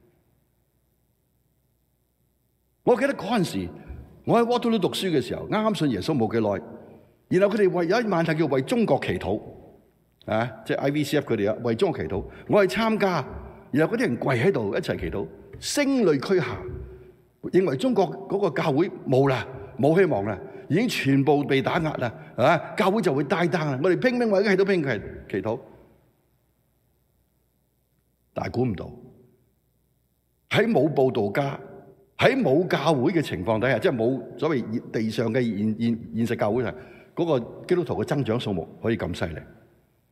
我記得嗰陣時，我喺 Waterloo 讀書嘅時候，啱啱信耶穌冇幾耐。然後佢哋為有一晚係叫為中國祈禱，啊，即係 I V C F 佢哋啊，為中國祈禱。我去參加，然後嗰啲人跪喺度一齊祈禱，聲淚俱下，認為中國嗰個教會冇啦，冇希望啦，已經全部被打壓啦，啊，教會就會大單啦。我哋拼命為咗祈禱，拼命祈禱，但係估唔到喺冇佈道家，喺冇教會嘅情況底下，即係冇所謂地上嘅現現現實教會上。嗰個基督徒嘅增長數目可以咁犀利，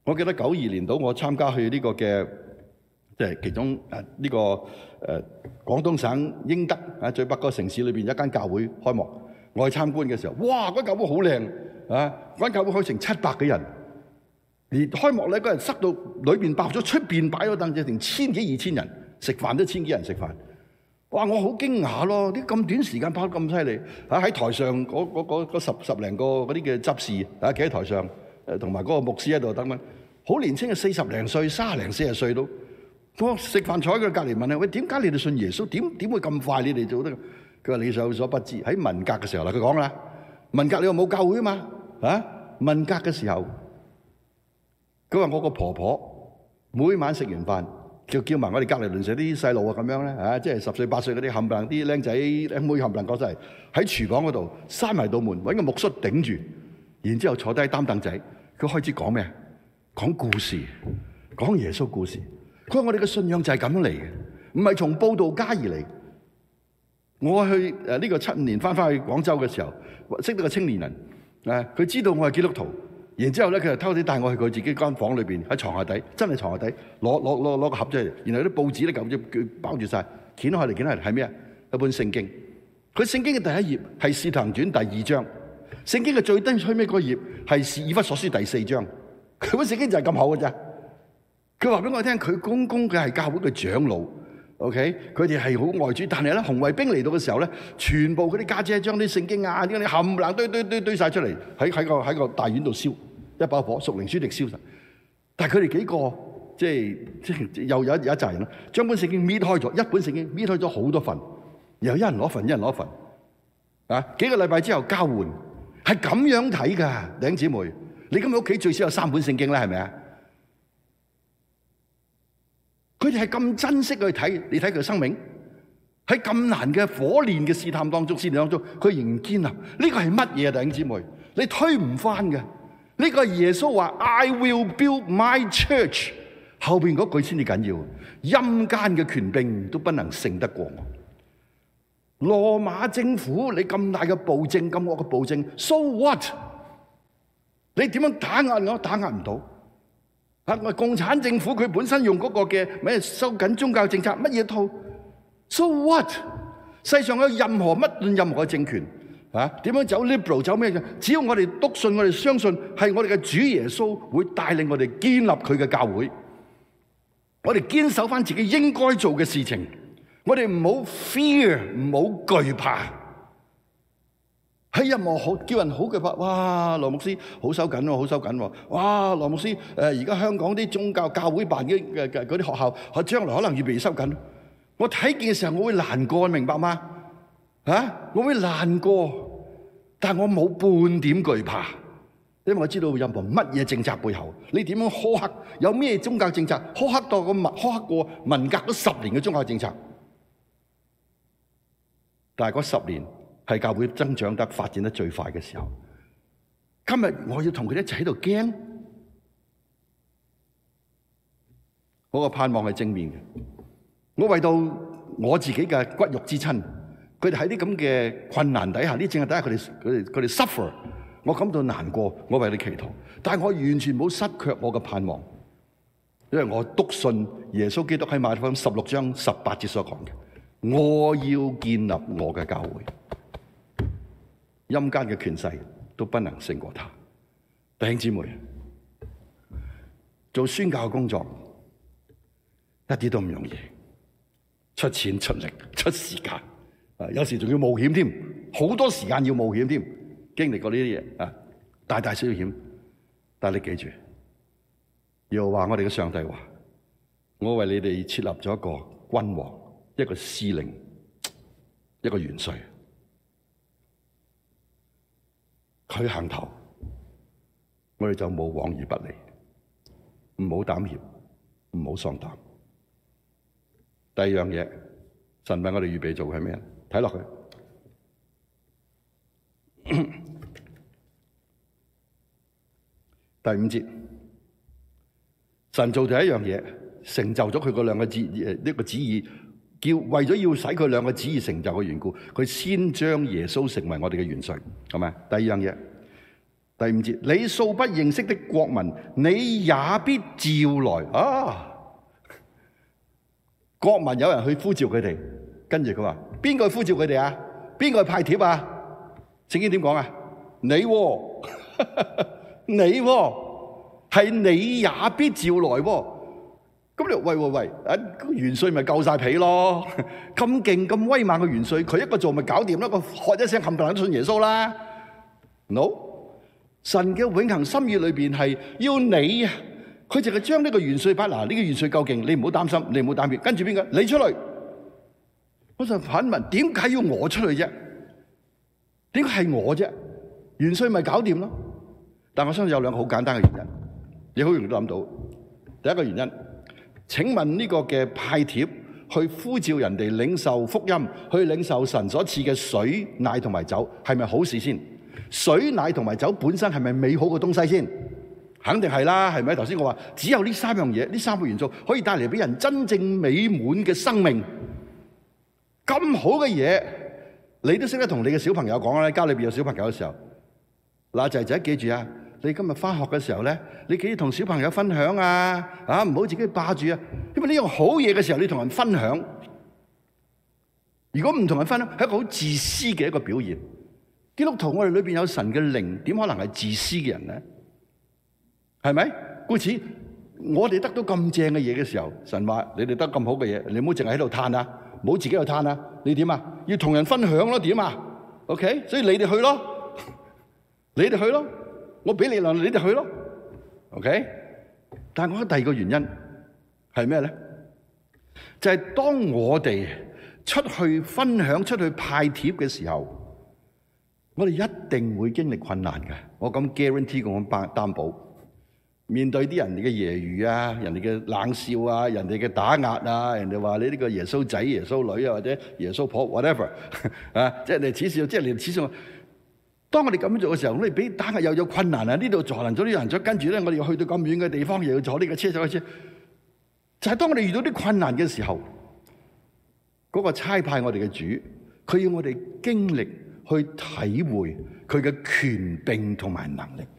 我記得九二年度我參加去呢個嘅即係其中誒呢個誒廣東省英德啊最北個城市裏邊一間教會開幕，我去參觀嘅時候，哇！嗰教會好靚啊！嗰間教會開成七百幾人，而開幕咧嗰人塞到裏邊爆咗，出邊擺咗凳，就成千幾二千人食飯都千幾人食飯。哇！我好驚訝咯，啲咁短時間跑得咁犀利啊！喺台上嗰嗰嗰嗰十十零個嗰啲嘅執事啊，企喺台上誒，同埋嗰個牧師喺度等緊，好年輕嘅四十零歲、三十零四十歲都。我食飯坐喺佢隔離問佢：喂，點解你哋信耶穌？點點會咁快你哋做得？佢話你有所不知，喺文革嘅時候啦，佢講啦，文革你又冇教會啊嘛，啊文革嘅時候，佢話我個婆婆每晚食完飯就叫埋我哋隔離鄰舍啲細路啊咁樣咧，啊即係十歲八歲嗰啲冚唪唥啲僆仔僆妹冚唪唥過晒嚟喺廚房嗰度閂埋道門，揾個木恤頂住，然之後坐低擔凳仔，佢開始講咩？講故事，講耶穌故事。佢話我哋嘅信仰就係咁樣嚟嘅，唔係從佈道家而嚟。我去誒呢個七五年翻返去廣州嘅時候，識到個青年人，誒佢知道我係基督徒，然之後咧佢就偷啲帶我去佢自己間房裏邊喺床下底，真係床下底攞攞攞攞個盒出嚟，然後啲報紙咧咁樣包住晒，掀開嚟掀開嚟係咩啊？一本聖經。佢聖經嘅第一頁係《使徒行傳》第二章，聖經嘅最低最尾嗰頁係《以弗所書》第四章。佢本聖經就係咁厚嘅咋。佢話俾我聽，佢公公佢係教會嘅長老 ，OK，佢哋係好愛主，但係咧紅衛兵嚟到嘅時候咧，全部嗰啲家姐將啲聖經啊啲啲冚唪唥堆堆堆堆曬出嚟，喺喺個喺個大院度燒，一把火屬靈書籍燒晒。但係佢哋幾個即係即係又有有一紮人啦，將本聖經搣開咗，一本聖經搣開咗好多份，然後一人攞份，一人攞份，啊幾個禮拜之後交換，係咁樣睇㗎，弟兄姊妹，你今日屋企最少有三本聖經啦，係咪啊？佢哋係咁珍惜去睇，你睇佢生命喺咁難嘅火煉嘅試探當中、試煉當中，佢仍然堅立。呢個係乜嘢啊？弟兄姊妹，你推唔翻嘅。呢個係耶穌話 I will build my church， 後邊嗰句先至緊要。陰間嘅權柄都不能勝得過我。羅馬政府，你咁大嘅暴政、咁惡嘅暴政 ，so what？ 你點樣打壓我？打壓唔到。啊！共產政府佢本身用嗰個嘅咩收緊宗教政策乜嘢套 ？So what？ 世上有任何乜論任何嘅政權啊？點樣走 liberal 走咩嘅？只要我哋篤信，我哋相信係我哋嘅主耶穌會帶領我哋建立佢嘅教會，我哋堅守翻自己應該做嘅事情，我哋唔好 fear， 唔好懼怕。喺任何好叫人好懼怕，哇！羅牧師好收緊喎，好收緊喎，哇！羅牧師誒而家香港啲宗教教會辦嘅嘅嘅嗰啲學校，佢將來可能越嚟越收緊。我睇見嘅時候，我會難過，明白嗎？啊，我會難過，但係我冇半點懼怕，因為我知道任何乜嘢政策背後，你點樣苛刻，有咩宗教政策苛刻到個文苛刻過文革嗰十年嘅宗教政策，但係嗰十年係教會增長得發展得最快嘅時候。今日我要同佢哋一齊喺度驚，我個盼望係正面嘅。我為到我自己嘅骨肉之親，佢哋喺啲咁嘅困難底下，呢正係底下佢哋佢哋佢哋 suffer， 我感到難過，我為你祈禱，但係我完全冇失卻我嘅盼望，因為我篤信耶穌基督喺馬太福音十六章十八節所講嘅，我要建立我嘅教會。陰間嘅權勢都不能勝過他。弟兄姊妹，做宣教嘅工作一啲都唔容易，出錢出力出時間，啊，有時仲要冒險添，好多時間要冒險添，經歷過呢啲嘢啊，大大小小險。但係你記住，又話我哋嘅上帝話，我為你哋設立咗一個君王，一個司令，一個元帥。佢行頭，我哋就冇往而不利。唔好膽怯，唔好喪膽。第二樣嘢，神為我哋預備做嘅係咩？睇落去，第五節，神做第一樣嘢，成就咗佢嗰兩個旨誒呢個旨意，叫為咗要使佢兩個旨意成就嘅緣故，佢先將耶穌成為我哋嘅元帥，係咪？第二樣嘢， 第五節，你素不認識的國民，你也必召來啊！國民有人去呼召佢哋，跟住佢話：邊個呼召佢哋啊？邊個派帖啊？聖經點講啊？你喎，你喎，係你也必召來喎。咁你喂喂喂，啊元帥咪夠晒皮咯？咁勁咁威猛嘅元帥，佢一個做咪搞掂啦？個喝一聲冚唪唥都信耶穌啦 ？No， 神嘅永恆心意裏邊係要你啊！佢淨係將呢個元帥擺嗱，呢個元帥夠勁，你唔好擔心，你唔好膽怯。跟住邊個？你出嚟。我就反問：點解要我出去啫？點解係我啫？元帥咪搞掂咯？但我相信有兩個好簡單嘅原因，你好容易都諗到。第一個原因，請問呢個嘅派帖去呼召人哋領受福音，去領受神所賜嘅水、奶同埋酒，係咪好事先？水、奶同埋酒本身係咪美好嘅東西先？肯定係啦，係咪？頭先我話只有呢三樣嘢，呢三個元素可以帶嚟俾人真正美滿嘅生命。咁好嘅嘢，你都識得同你嘅小朋友講啦。家裏邊有小朋友嘅時候，嗱，仔仔記住啊，你今日翻學嘅時候咧，你記住同小朋友分享啊，啊唔好自己霸住啊。因為呢樣好嘢嘅時候，你同人分享。如果唔同人分享，係一個好自私嘅一個表現。基督徒我哋裏邊有神嘅靈，點可能係自私嘅人咧？係咪？故此，我哋得到咁正嘅嘢嘅時候，神話你哋得咁好嘅嘢，你唔好淨係喺度嘆啊，唔好自己喺度嘆啊。你點啊？要同人分享咯，點啊 ？OK， 所以你哋去咯，你哋去咯，我俾你量，你哋去咯。OK， 但係我覺得第二個原因係咩咧？就係、是、當我哋出去分享、出去派帖嘅時候，我哋一定會經歷困難嘅。我咁 guarantee 咁擔保。面對啲人哋嘅揶揄啊，人哋嘅冷笑啊，人哋嘅打壓啊，人哋話你呢個耶穌仔、耶穌女啊，或者耶穌婆 whatever 啊，即係你恥笑，即係你恥笑我。當我哋咁樣做嘅時候，我哋俾打壓又有困難啊！呢度坐難咗啲人，再跟住咧，我哋要去到咁遠嘅地方，又要坐呢個車坐嘅車。就係當我哋遇到啲困難嘅時候，嗰個差派我哋嘅主，佢要我哋經歷去體會佢嘅權柄同埋能力。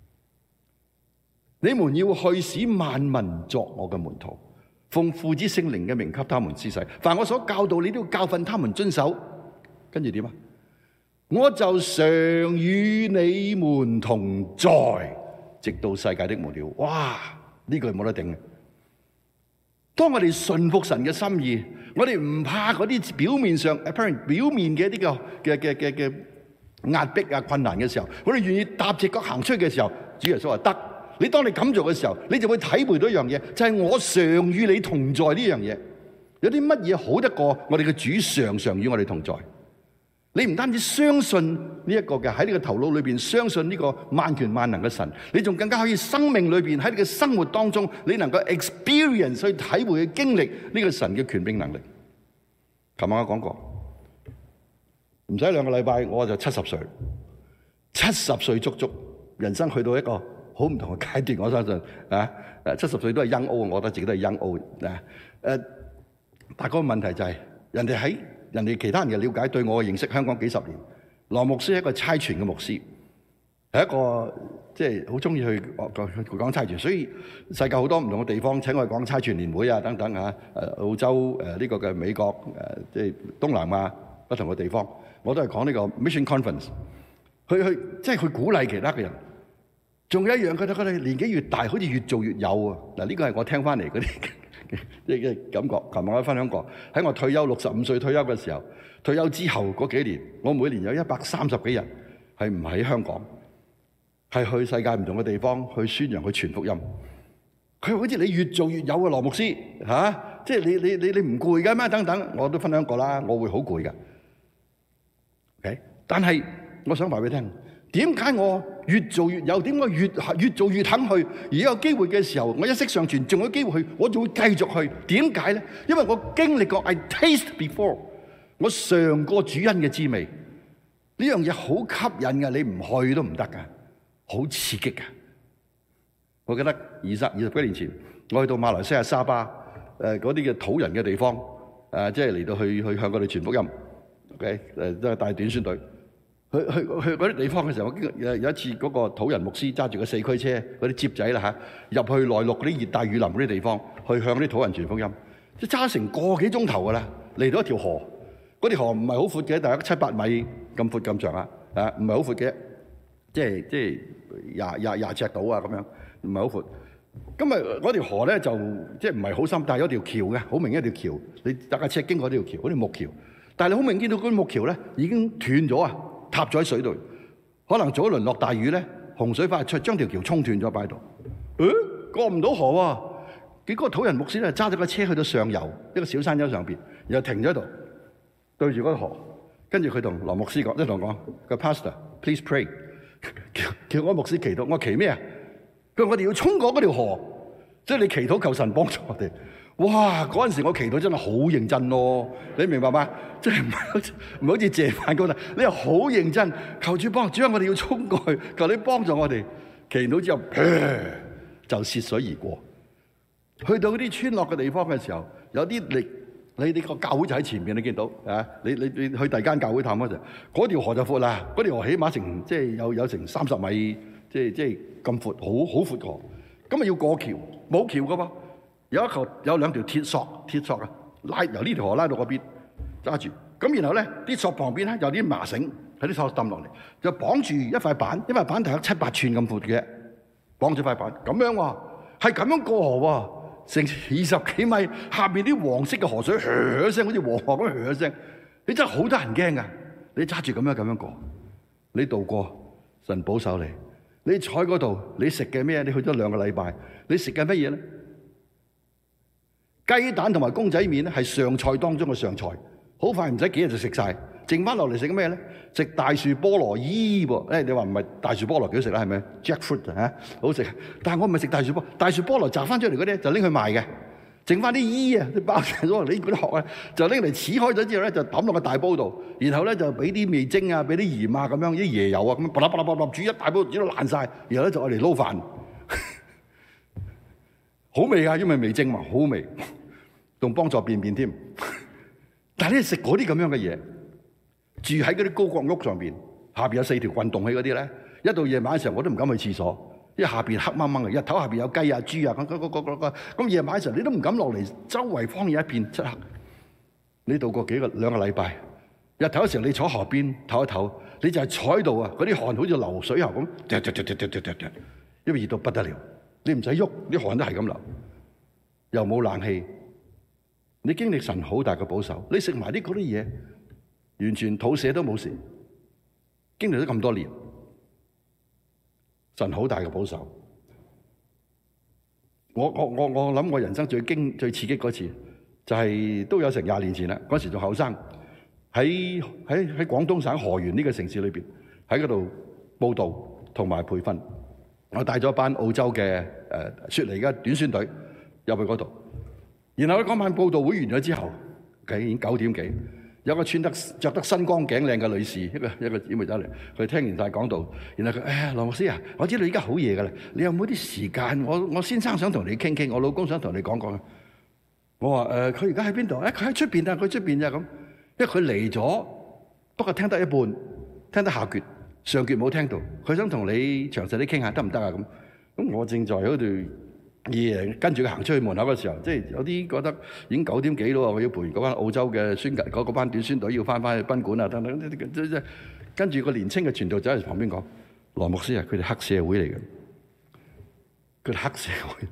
你們要去使萬民作我嘅門徒，奉父子聖靈嘅名給他們施洗。凡我所教導你，都要教訓他們遵守。跟住點啊？我就常與你們同在，直到世界的末了。哇！呢句冇得頂嘅。當我哋順服神嘅心意，我哋唔怕嗰啲表面上 apparent 表面嘅一啲嘅嘅嘅嘅壓迫啊困難嘅時候，我哋願意踏隻腳行出去嘅時候，主耶穌話得。你當你咁做嘅時候，你就會體會到一樣嘢，就係我常與你同在呢樣嘢。有啲乜嘢好得過我哋嘅主常常與我哋同在？你唔單止相信呢一個嘅喺呢個頭腦裏邊相信呢個萬權萬能嘅神，你仲更加可以生命裏邊喺你嘅生活當中，你能夠 experience 去體會去經歷呢個神嘅權柄能力。琴晚我講過，唔使兩個禮拜我就七十歲，七十歲足足，人生去到一個好唔同嘅階段，我相信啊，誒七十歲都係 young old，我覺得自己都係 young old 啊。誒，但係個問題就係、是、人哋喺人哋其他人嘅了解對我嘅認識，香港幾十年，羅牧師係一個差傳嘅牧師，係一個即係好中意去講講差傳，所以世界好多唔同嘅地方請我哋講差傳年會啊等等啊，誒澳洲誒呢個嘅美國誒即係東南亞不同嘅地方，我都係講呢個 mission conference，去去即係去鼓勵其他嘅人。仲有一樣，佢哋佢哋年紀越大，好似越做越有啊！嗱，呢個係我聽翻嚟嗰啲嘅嘅感覺。琴日我分享過，喺我退休六十五歲退休嘅時候，退休之後嗰幾年，我每年有一百三十幾人係唔喺香港，係去世界唔同嘅地方去宣揚去傳福音。佢好似你越做越有啊，羅牧師嚇、啊，即係你你你你唔攰㗎咩？等等，我都分享過啦，我會好攰㗎。OK，但係我想話俾你聽。點解我越做越有？點解越越做越肯去？而有機會嘅時候，我一息尚存，仲有機會去，我就會繼續去。點解咧？因為我經歷過 I taste before， 我嘗過主恩嘅滋味。呢樣嘢好吸引嘅，你唔去都唔得噶，好刺激噶。我記得二十二十幾年前，我去到馬來西亞沙巴誒嗰啲嘅土人嘅地方，誒即係嚟到去去向佢哋傳福音。OK，誒都係帶短宣隊。 去去去嗰啲地方嘅時候，我經有有一次嗰個土人牧師揸住個四驅車嗰啲接仔啦嚇，入去內陸嗰啲熱帶雨林嗰啲地方，去向啲土人傳福音，即係揸成個幾鐘頭噶啦，嚟到一條河，嗰條河唔係好闊嘅，大概七八米咁闊咁長啊，啊唔係好闊嘅，即係即係廿廿廿尺到啊咁樣，唔係好闊。咁啊嗰條河咧就即係唔係好深，但係有條橋嘅，好明顯一條橋，你搭架車經過呢條橋，嗰條木橋，但係你好明顯見到嗰啲木橋咧已經斷咗啊！塌咗喺水度，可能早一輪落大雨咧，洪水快出，將條橋沖斷咗擺喺度。誒，過唔到河喎。結果土人牧師咧揸咗個車去到上游一個小山丘上邊，然後停咗喺度，對住嗰個河，跟住佢同羅牧師講，即係同我講個 pastor please pray， 叫叫嗰個牧師祈禱。我祈咩啊？佢話我哋要衝過嗰條河，即係你祈禱求神幫助我哋。哇！嗰陣時我祈禱真係好認真咯，你明白嗎？即係唔係好似唔係好似謝飯咁，你係好認真，求主幫主，我哋要衝過去，求你幫助我哋。祈禱之後，就涉水而過。去到嗰啲村落嘅地方嘅時候，有啲你你你個教會就喺前面，你見到啊？你你你去第二間教會探嗰陣，嗰條河就闊啦，嗰條河起碼成即係有有成三十米，即係即係咁闊，好好闊河。咁啊要過橋，冇橋噶噃。有一條有兩條鐵索，鐵索啊，拉由呢條河拉到嗰邊揸住，咁然後咧啲索旁邊咧有啲麻繩喺啲索抌落嚟，就綁住一塊板，一塊板大概七八寸咁闊嘅，綁住塊板咁樣喎，係咁樣過河喎，成二十幾米，下邊啲黃色嘅河水噓一聲，好似黃河咁噓一聲，你真係好得人驚噶，你揸住咁樣咁樣過，你渡過，神保守你，你坐喺嗰度，你食嘅咩？你去咗兩個禮拜，你食嘅乜嘢咧？雞蛋同埋公仔麵咧係上菜當中嘅上菜，好快唔使幾日就食晒，剩翻落嚟食咩咧？食大樹菠蘿衣噃，誒你話唔係大樹菠蘿幾好食啦，係咪 ？Jackfruit 嚇好食，但係我唔係食大樹菠，大樹菠蘿摘翻出嚟嗰啲就拎去賣嘅，剩翻啲衣啊，啲包曬咗，你嗰啲殼咧就拎嚟黐開咗之後咧就抌落個大煲度，然後咧就俾啲味精啊，俾啲鹽啊咁樣，啲椰油啊咁，啪啦啪啦啪啦煮一大煲煮到爛晒，然後咧就愛嚟撈飯，好味啊，因為味精嘛，好味。仲幫助便便添，但係你食嗰啲咁樣嘅嘢，住喺嗰啲高閣屋上邊，下邊有四條運動器嗰啲咧，一到夜晚嘅時候我都唔敢去廁所，因為下邊黑掹掹嘅，日頭下邊有雞啊豬啊咁咁咁咁咁，咁夜晚嘅時候你都唔敢落嚟，周圍荒野一片漆黑。你度過幾個兩個禮拜，日頭嘅時候你坐河邊唞一唞，你就係坐喺度啊，嗰啲汗好似流水喉咁，因為熱到不得了，你唔使喐，啲汗都係咁流，又冇冷氣。你經歷神好大嘅保守，你食埋啲嗰啲嘢，完全肚瀉都冇事。經歷咗咁多年，神好大嘅保守。我我我我諗我人生最驚最刺激嗰次，就係、是、都有成廿年前啦。嗰時仲後生，喺喺喺廣東省河源呢個城市裏邊，喺嗰度報道同埋培訓。我帶咗一班澳洲嘅誒雪梨嘅短宣隊入去嗰度。然後咧嗰晚報道會完咗之後，已經九點幾，有個穿得着得身光頸靚嘅女士，一個一個姊妹走嚟，佢聽完晒講道，然後佢誒羅牧師啊，我知道而家好夜㗎啦，你有冇啲時間？我我先生想同你傾傾，我老公想同你講講。我話誒，佢而家喺邊度？誒，佢喺出邊啊，佢出邊咋咁？因為佢嚟咗，不過聽得一半，聽得下橛，上橛冇聽到。佢想同你詳細啲傾下，得唔得啊？咁咁我正在喺度。夜跟住佢行出去門口嘅時候，即係有啲覺得已經九點幾咯，我要陪嗰班澳洲嘅宣嗰嗰班短宣隊要翻返去賓館啊等等，即即跟住個年青嘅傳道走喺旁邊講：羅牧師啊，佢哋黑社會嚟嘅，佢哋黑社會，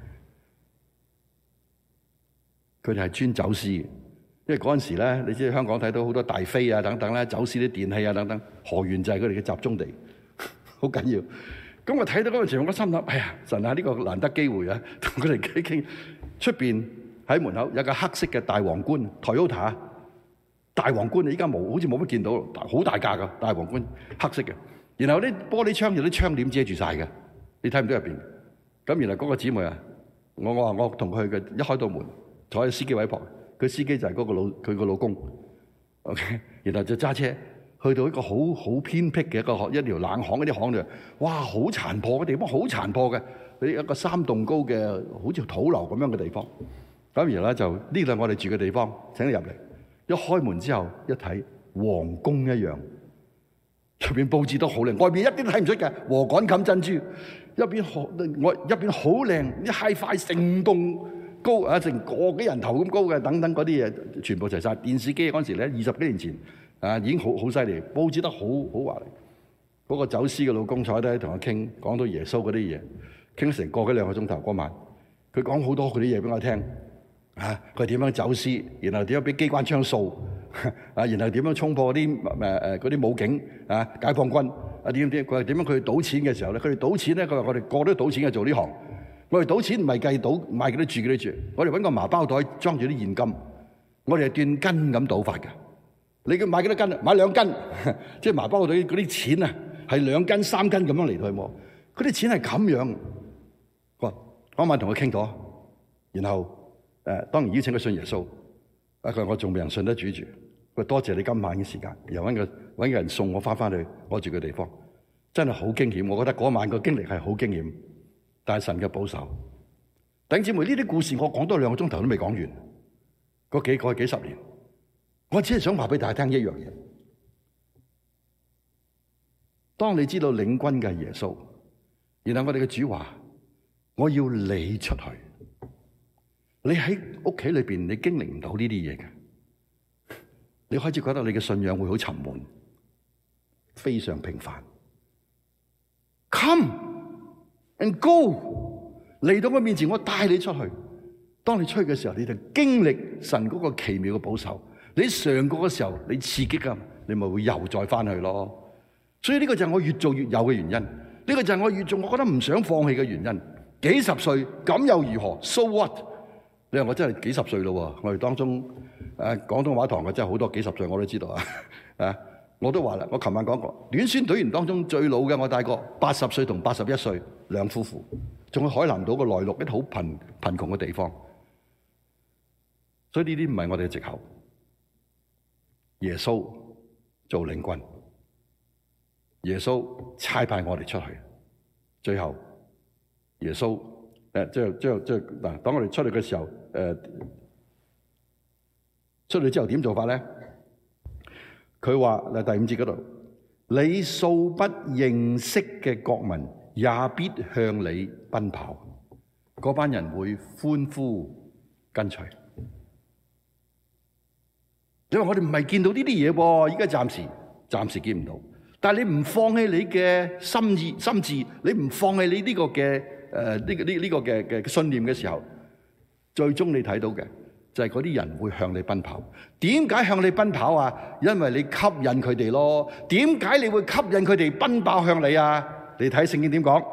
佢哋係專走私嘅。因為嗰陣時咧，你知香港睇到好多大飛啊等等咧，走私啲電器啊等等，河源就係佢哋嘅集中地，好緊要。咁我睇到嗰個情況，我心諗：哎呀，神啊，呢個難得機會啊，同佢哋傾傾。出邊喺門口有個黑色嘅大皇冠 Toyota 大皇冠，你依家冇，好似冇乜見到，好大架噶大皇冠，黑色嘅。然後啲玻璃窗有啲窗簾遮住晒嘅，你睇唔到入邊。咁原來嗰個姊妹啊，我我話我同佢嘅一開到門，坐喺司機位旁，佢司機就係嗰個老佢個老公。OK， 然後就揸車。去到一個好好偏僻嘅一個一條冷巷嗰啲巷度，哇！好殘破嘅地方，好殘破嘅，佢一個三棟高嘅，好似土樓咁樣嘅地方。咁然後咧就呢度係我哋住嘅地方，請你入嚟。一開門之後一睇，皇宮一樣， 出邊佈置得好靚，外邊一啲都睇唔出嘅，禾稈冚珍珠，一邊好我一邊好靚，啲 HiFi 成棟高啊，成個幾人頭咁高嘅，等等嗰啲嘢全部齊晒。電視機嗰陣時咧，二十幾年前啊已經好好犀利，佈置得好好華麗。嗰、那個走私嘅老公坐低同我傾，講到耶穌嗰啲嘢，傾成個幾兩個鐘頭嗰晚，佢講好多嗰啲嘢俾我聽。啊！佢點樣走私，然後點樣俾機關槍掃，啊！然後點樣衝破啲誒誒嗰啲武警啊、解放軍啊點點？佢話點樣佢哋賭錢嘅時候咧？佢哋賭錢咧，佢話我哋個個都賭錢嘅做呢行。我哋賭錢唔係計賭買幾多注幾多注，我哋揾個麻包袋裝住啲現金，我哋係斷斤咁賭法嘅。你叫買幾多斤啊？買兩斤，即係麻包袋嗰啲錢啊，係兩斤三斤咁樣嚟到去摸。嗰啲錢係咁樣。我嗰晚同佢傾咗，然後。誒當然邀請佢信耶穌，啊佢話我仲未人信得主住，佢多謝你今晚嘅時間，又揾個揾個人送我翻翻去我住嘅地方，真係好驚險。我覺得嗰晚個經歷係好驚險，但係神嘅保守。弟兄姊妹，呢啲故事我講多兩個鐘頭都未講完，嗰幾個係幾十年，我只係想話俾大家聽一樣嘢。當你知道領軍嘅係耶穌，然後我哋嘅主話：我要你出去。你喺屋企裏邊，你經歷唔到呢啲嘢嘅，你開始覺得你嘅信仰會好沉悶，非常平凡。Come and go， 嚟到我面前，我帶你出去。當你出去嘅時候，你就經歷神嗰個奇妙嘅保守。你嘗過嘅時候，你刺激啊，你咪會又再翻去咯。所以呢個就係我越做越有嘅原因。呢個就係我越做，我覺得唔想放棄嘅原因。幾十歲咁又如何 ？So what？你話我真係幾十歲咯喎！我哋當中誒廣東話堂嘅真係好多幾十歲，我都知道啊！啊，我都話啦，我琴晚講過，短宣隊員當中最老嘅我帶過八十歲同八十一歲兩夫婦，仲喺海南島個內陸一啲好貧貧窮嘅地方，所以呢啲唔係我哋嘅藉口。耶穌做領軍，耶穌差派我哋出去，最後耶穌。誒，即係即係即係嗱，當我哋出去嘅時候，誒，出去之後點做法咧？佢話嗱，第五節嗰度，你素不認識嘅國民也必向你奔跑，嗰班人會歡呼跟隨。你話我哋唔係見到呢啲嘢喎，依家暫時暫時見唔到，但係你唔放棄你嘅心意心志，你唔放棄你呢個嘅。誒、呃，呢、這個呢呢、這個嘅嘅信念嘅時候，最終你睇到嘅就係嗰啲人會向你奔跑。點解向你奔跑啊？因為你吸引佢哋咯。點解你會吸引佢哋奔跑向你啊？你睇聖經點講？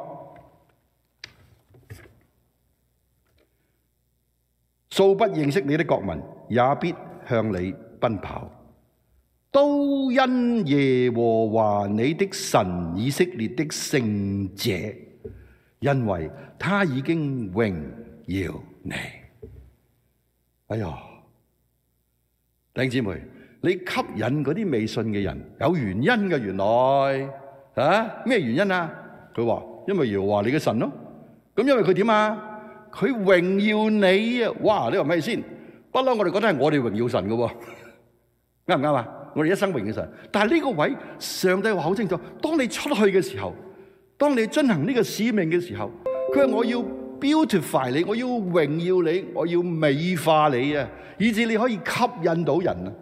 素不認識你的國民，也必向你奔跑，都因耶和華你的神以色列的聖者。因為他已經榮耀你。哎呀，弟兄姊妹，你吸引嗰啲未信嘅人有原因嘅，原來啊咩原因啊？佢話因為耶和華你嘅神咯。咁因為佢點啊？佢榮耀你啊！哇，你話咩先？不嬲，我哋覺得係我哋榮耀神嘅喎，啱唔啱啊？我哋一生榮耀神，但係呢個位上帝話好清楚，當你出去嘅時候。當你進行呢個使命嘅時候，佢話我要 beautify 你，我要榮耀你，我要美化你啊，以至你可以吸引到人啊！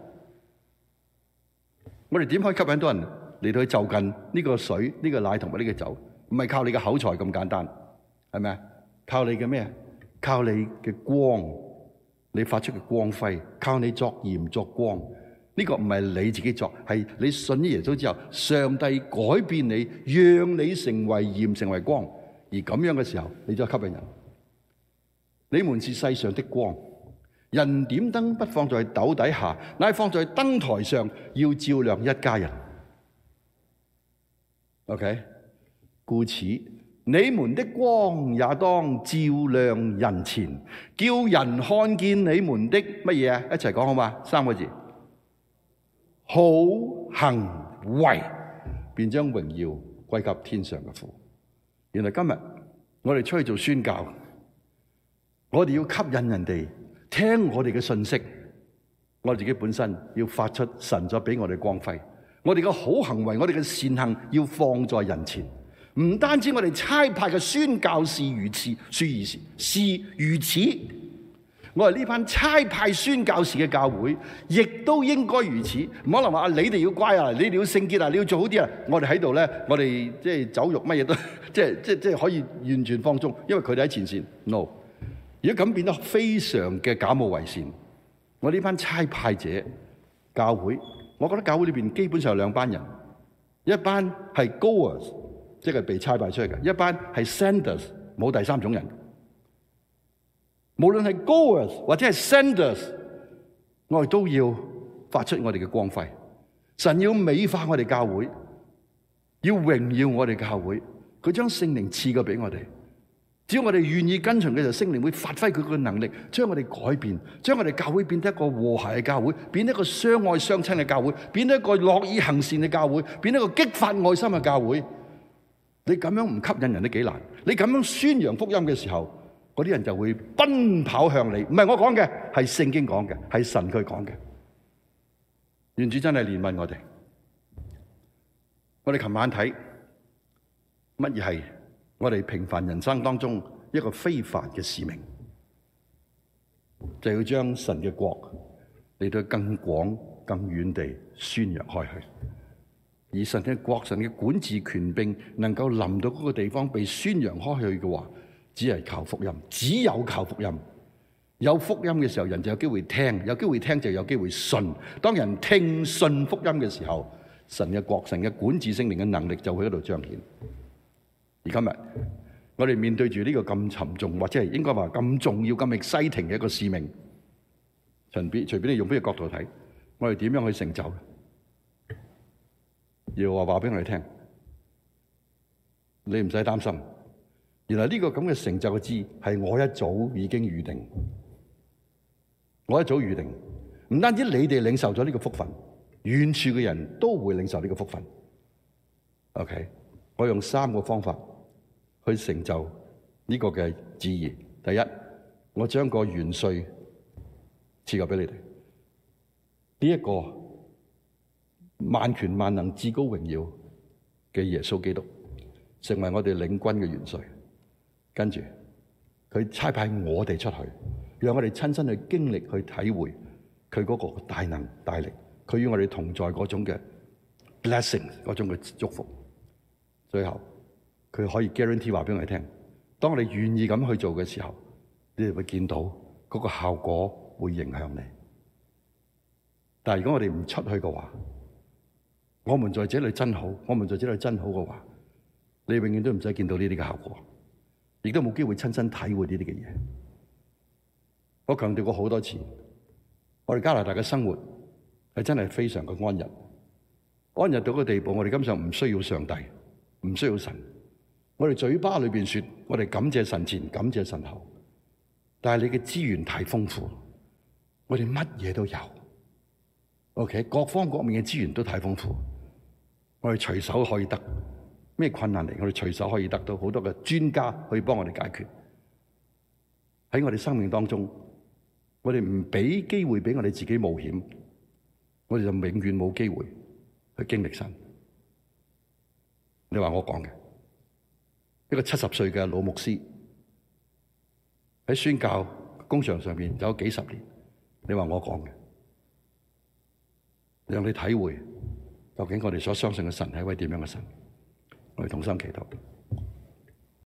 我哋點可以吸引到人嚟到去就近呢個水、呢個奶同埋呢個酒？唔係靠你嘅口才咁簡單，係咪啊？靠你嘅咩？靠你嘅光，你發出嘅光輝，靠你作鹽作光。呢個唔係你自己作，係你信咗耶穌之後，上帝改變你，讓你成為鹽，成為光。而咁樣嘅時候，你就吸引人。你們是世上的光，人點燈不放在斗底下，乃放在燈台上，要照亮一家人。OK， 故此你們的光也當照亮人前，叫人看見你們的乜嘢啊？一齊講好嘛？三個字。好行為，便將榮耀歸給天上嘅父。原來今日我哋出去做宣教，我哋要吸引人哋聽我哋嘅信息，我自己本身要發出神所俾我哋光輝， 我哋嘅好行為，我哋嘅善行要放在人前。唔單止我哋差派嘅宣教士如此，說如是是如此，我哋呢班差派宣教士嘅教會，亦都應該如此。唔可能話啊，你哋要乖啊，你哋要聖潔啊，你要做好啲啊。我哋喺度咧，我哋即係走肉乜嘢都，即係即係即係可以完全放縱，因為佢哋喺前線。No， 如果咁變得非常嘅假冒為善，我呢班差派者教會，我覺得教會裏邊基本上有兩班人，一班係 goers，即係被差派出去嘅，一班係 senders， 冇第三種人。無論係 goers 或者係 senders， 我哋都要發出我哋嘅光輝。神要美化我哋教會，要榮耀我哋教會，佢將聖靈賜過俾我哋。只要我哋願意跟隨嘅時候，聖靈會發揮佢嘅能力，將我哋改變，將我哋教會變得一個和諧嘅教會，變得一個相愛相親嘅教會，變得一個樂意行善嘅教會，變得一個激發愛心嘅教會。你咁樣唔吸引人都幾難。你咁樣宣揚福音嘅時候，嗰啲人就會奔跑向你。唔係我講嘅，係聖經講嘅，係神佢講嘅。願主真係憐憫我哋。我哋琴晚睇乜嘢係我哋平凡人生當中一個非凡嘅使命，就要將神嘅國嚟到更廣更遠地宣揚開去。而神嘅國、神嘅管治權柄能夠臨到嗰個地方被宣揚開去嘅話，只係靠福音，只有靠福音。有福音嘅時候，人就有機會聽，有機會聽就有機會信。當人聽信福音嘅時候，神嘅國、神嘅管治聖靈嘅能力就會喺度彰顯。而今日我哋面對住呢個咁沉重，或者係應該話咁重要、咁 exciting 嘅一個使命，隨便隨便你用邊個角度睇，我哋點樣去成就？要話話俾我哋聽，你唔使擔心。原來呢個咁嘅成就嘅旨係我一早已經預定，我一早預定，唔單止你哋領受咗呢個福分，遠處嘅人都會領受呢個福分。OK， 我用三個方法去成就呢個嘅旨意。第一，我將個元帥賜給俾你哋，呢一個萬權萬能至高榮耀嘅耶穌基督，成為我哋領軍嘅元帥。跟住佢差派我哋出去，讓我哋親身去經歷、去體會佢嗰個大能大力，佢與我哋同在嗰種嘅 blessing， 嗰種嘅祝福。最後佢可以 guarantee 話俾我哋聽，當我哋願意咁去做嘅時候，你哋會見到嗰個效果會影響你。但係如果我哋唔出去嘅話，我們在這裏真好，我們在這裏真好嘅話，你永遠都唔使見到呢啲嘅效果，亦都冇機會親身體會呢啲嘅嘢。我強調過好多次，我哋加拿大嘅生活係真係非常嘅安逸，安逸到個地步，我哋根本上唔需要上帝，唔需要神。我哋嘴巴裏邊說，我哋感謝神前，感謝神後，但係你嘅資源太豐富，我哋乜嘢都有。OK， 各方各面嘅資源都太豐富，我哋隨手可以得。咩困難嚟，我哋隨手可以得到好多嘅專家可以幫我哋解決。喺我哋生命當中，我哋唔俾機會俾我哋自己冒險，我哋就永遠冇機會去經歷神。你話我講嘅一個七十歲嘅老牧師喺宣教工場上面有幾十年，你話我講嘅，讓你體會究竟我哋所相信嘅神係一位點樣嘅神。我哋同心祈禱。